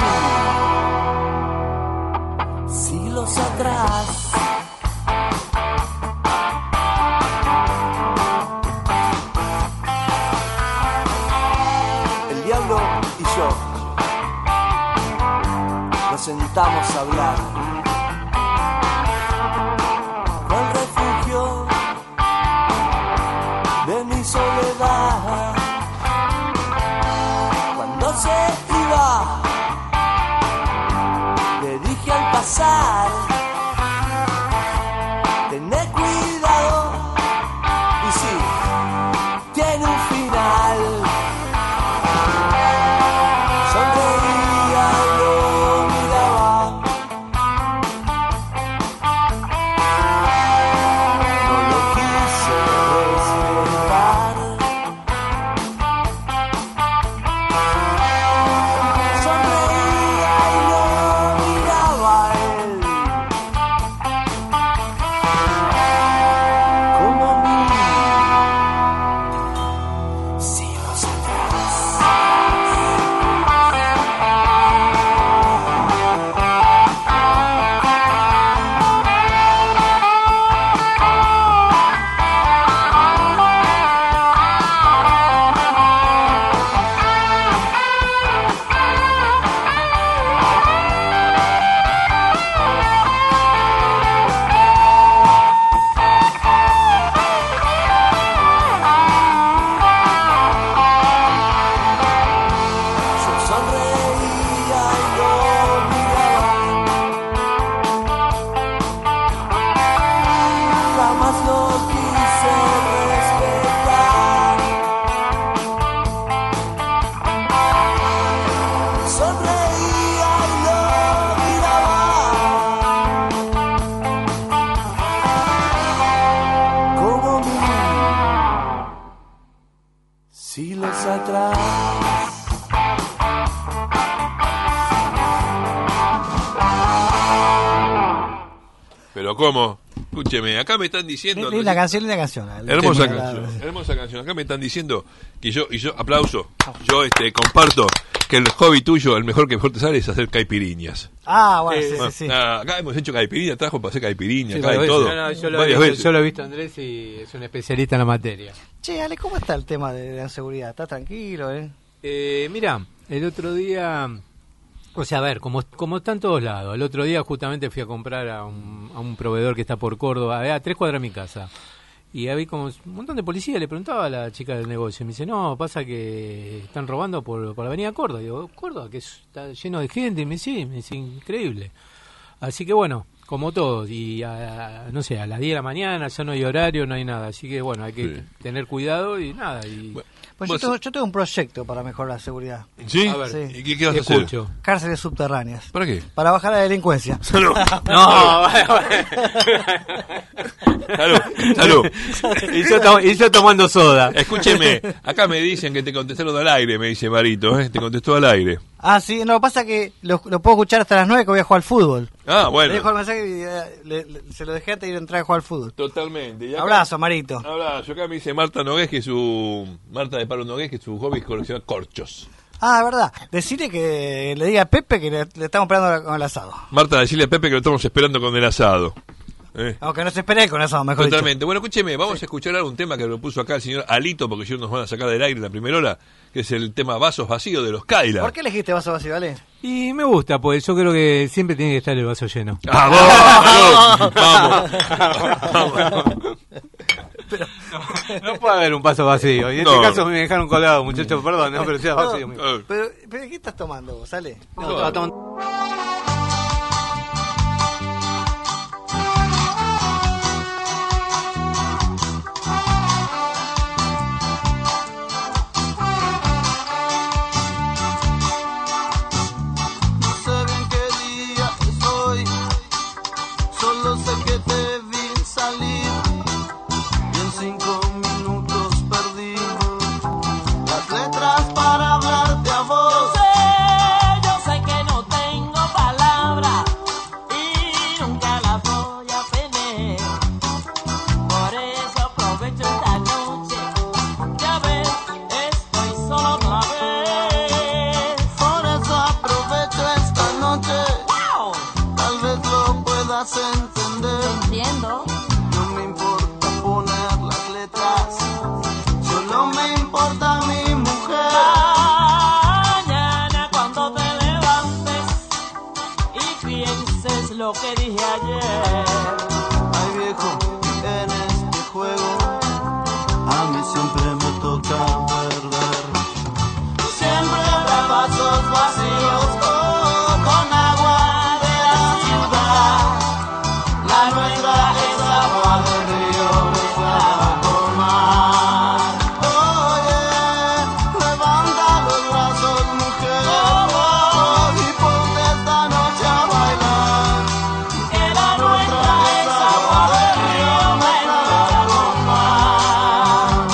siglos atrás. El diablo y yo nos sentamos a hablar. Fue el refugio de mi soledad. Cuando se iba, le dije al pasar: tené cuidado, y sí, tiene un final. Sonreía, lo miraba. No lo quise respetar. Sonreía y lo miraba a él. Pero ¿cómo? Escúcheme, acá me están diciendo... Linda canción, linda canción. El Hermosa tema, canción, hermosa canción. Acá me están diciendo que yo, y yo, aplauso, yo este comparto que el hobby tuyo, el mejor que mejor te sale es hacer caipiriñas. Ah, bueno, sí, Bueno, sí, sí. ah, acá hemos hecho caipiriñas, trajo para hacer caipiriñas, Sí, acá y varias todo. veces. No, no, yo, lo he varias visto, veces. yo lo he visto a Andrés y es un especialista en la materia. Che, Ale, ¿cómo está el tema de la seguridad? ¿Está tranquilo, eh? Eh, mira, el otro día, o sea, a ver, como, como está en todos lados, el otro día justamente fui a comprar a un, a un proveedor que está por Córdoba, a tres cuadras de mi casa, y había como un montón de policía, le preguntaba a la chica del negocio, me dice, no, pasa que están robando por, por la avenida Córdoba. Digo, Córdoba, que está lleno de gente, y me dice, sí, me dice, increíble. Así que bueno, como todo, y a, no sé, a las diez de la mañana ya no hay horario, no hay nada, así que bueno, hay que Sí. tener cuidado y nada, y... Bueno, Pues yo vos- tengo, yo tengo un proyecto para mejorar la seguridad. ¿Sí? A ver, Sí. ¿Y qué, qué vas a escucho. hacer? Cárceles subterráneas. ¿Para qué? Para bajar la delincuencia. Salud. No, vale, vale. Salud. Salud. y, yo to- y yo tomando soda. Escúcheme, acá me dicen que te contestaron al aire, me dice Marito, ¿eh? Te contestó al aire. Ah, sí, no, pasa que lo, lo puedo escuchar hasta las nueve que voy a jugar al fútbol. Ah, Le bueno. dejo el mensaje y eh, le- le- se lo dejé antes de ir a entrar a jugar al fútbol. Totalmente. Y acá- Abrazo, Marito. Abrazo. Acá me dice Marta Nogués que su... Marta de Palo Nogués que su hobby es coleccionar corchos. Ah, verdad. Decirle que le diga a Pepe que le, le estamos esperando con el asado. Marta, decirle a Pepe que lo estamos esperando con el asado. ¿Eh? Aunque no se espere con el asado, mejor Totalmente. Bueno, escúcheme, vamos a escuchar ahora un tema que lo puso acá el señor Alito, porque ellos nos van a sacar del aire en la primera hora, que es el tema Vasos Vacíos de los dicho. Kaila. ¿Por qué elegiste vaso vacío, vale? Y me gusta, pues yo creo que siempre tiene que estar el vaso lleno. ¡Ah, vamos! ¡Vamos! vamos. No puede haber un vaso vacío. Y en No. este caso me dejaron colgado, muchachos, perdón, no, pero sea vacío. No, pero, pero ¿qué estás tomando vos, Ale? No, estaba tomando- No sé bien qué día es hoy, solo sé que te vi salir y en cinco minutos perdí las letras para hablarte a vos. Yo sé, yo sé que no tengo palabras y nunca las voy a tener. Por eso aprovecho esta noche. Ya ves, estoy solo otra vez. Por eso aprovecho esta noche, ¡Wow! tal vez lo puedas entender. Entiendo. No me importa poner las letras, solo me importa mi mujer. Mañana cuando te levantes y pienses lo que dije ayer. Ay viejo, en este juego a mí siempre me toca perder. Siempre habrá vasos vacíos oh, con agua de la ciudad. La nuestra es agua del río mezclada con mar. Oye, levanta los brazos, mujer, oh, y ponte esta noche a bailar. Que la nuestra es agua del río mezclada con mar.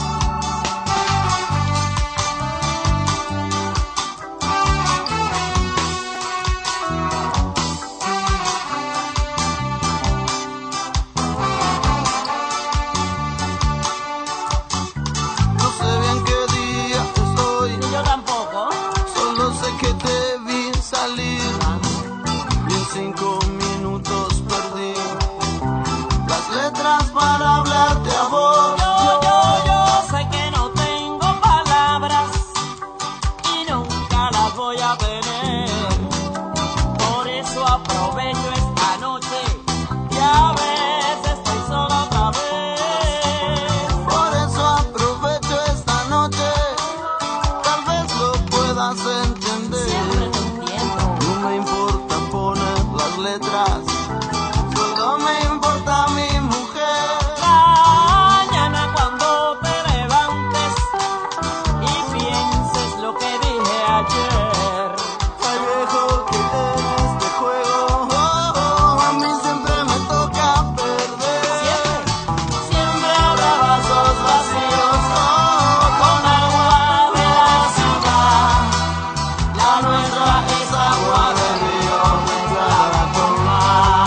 No sé bien qué día es hoy, Ni yo tampoco. solo sé que te vi salir y en cinco minutos perdí las letras para hablarte a vos. Yo, yo, yo sé que no tengo palabras y nunca las voy a tener. Por eso aprovecho esta noche y a veces estoy sola otra vez. Por eso aprovecho esta noche, tal vez lo puedas entender. Siempre te entiendo. No me importa poner las letras, solo me importa mi mujer. Mañana cuando te levantes y pienses lo que dije ayer. Ay viejo, que en este juego oh, oh, a mí siempre me toca perder. Siempre, Siempre habrá vasos vacíos oh, con agua de la ciudad. La nuestra es agua del río mezclada con mar.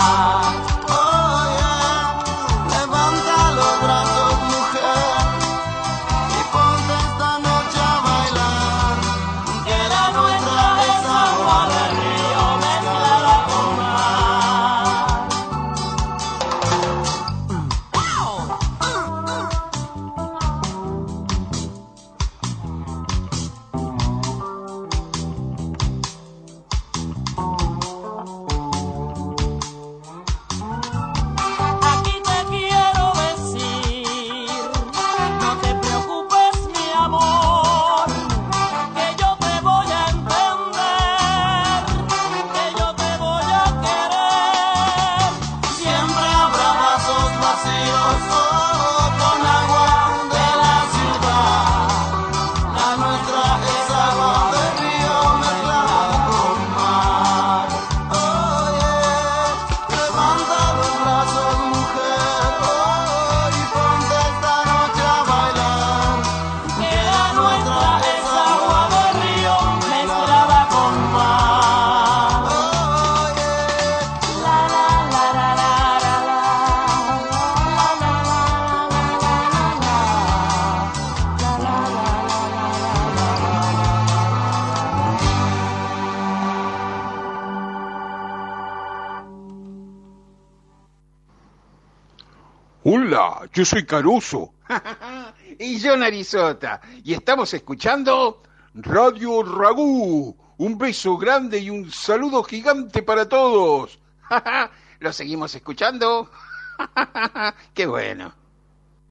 Hola, yo soy Caruso. Y yo Narizota. Y estamos escuchando Radio Ragú. Un beso grande y un saludo gigante para todos. ¿Lo seguimos escuchando? ¡Qué bueno!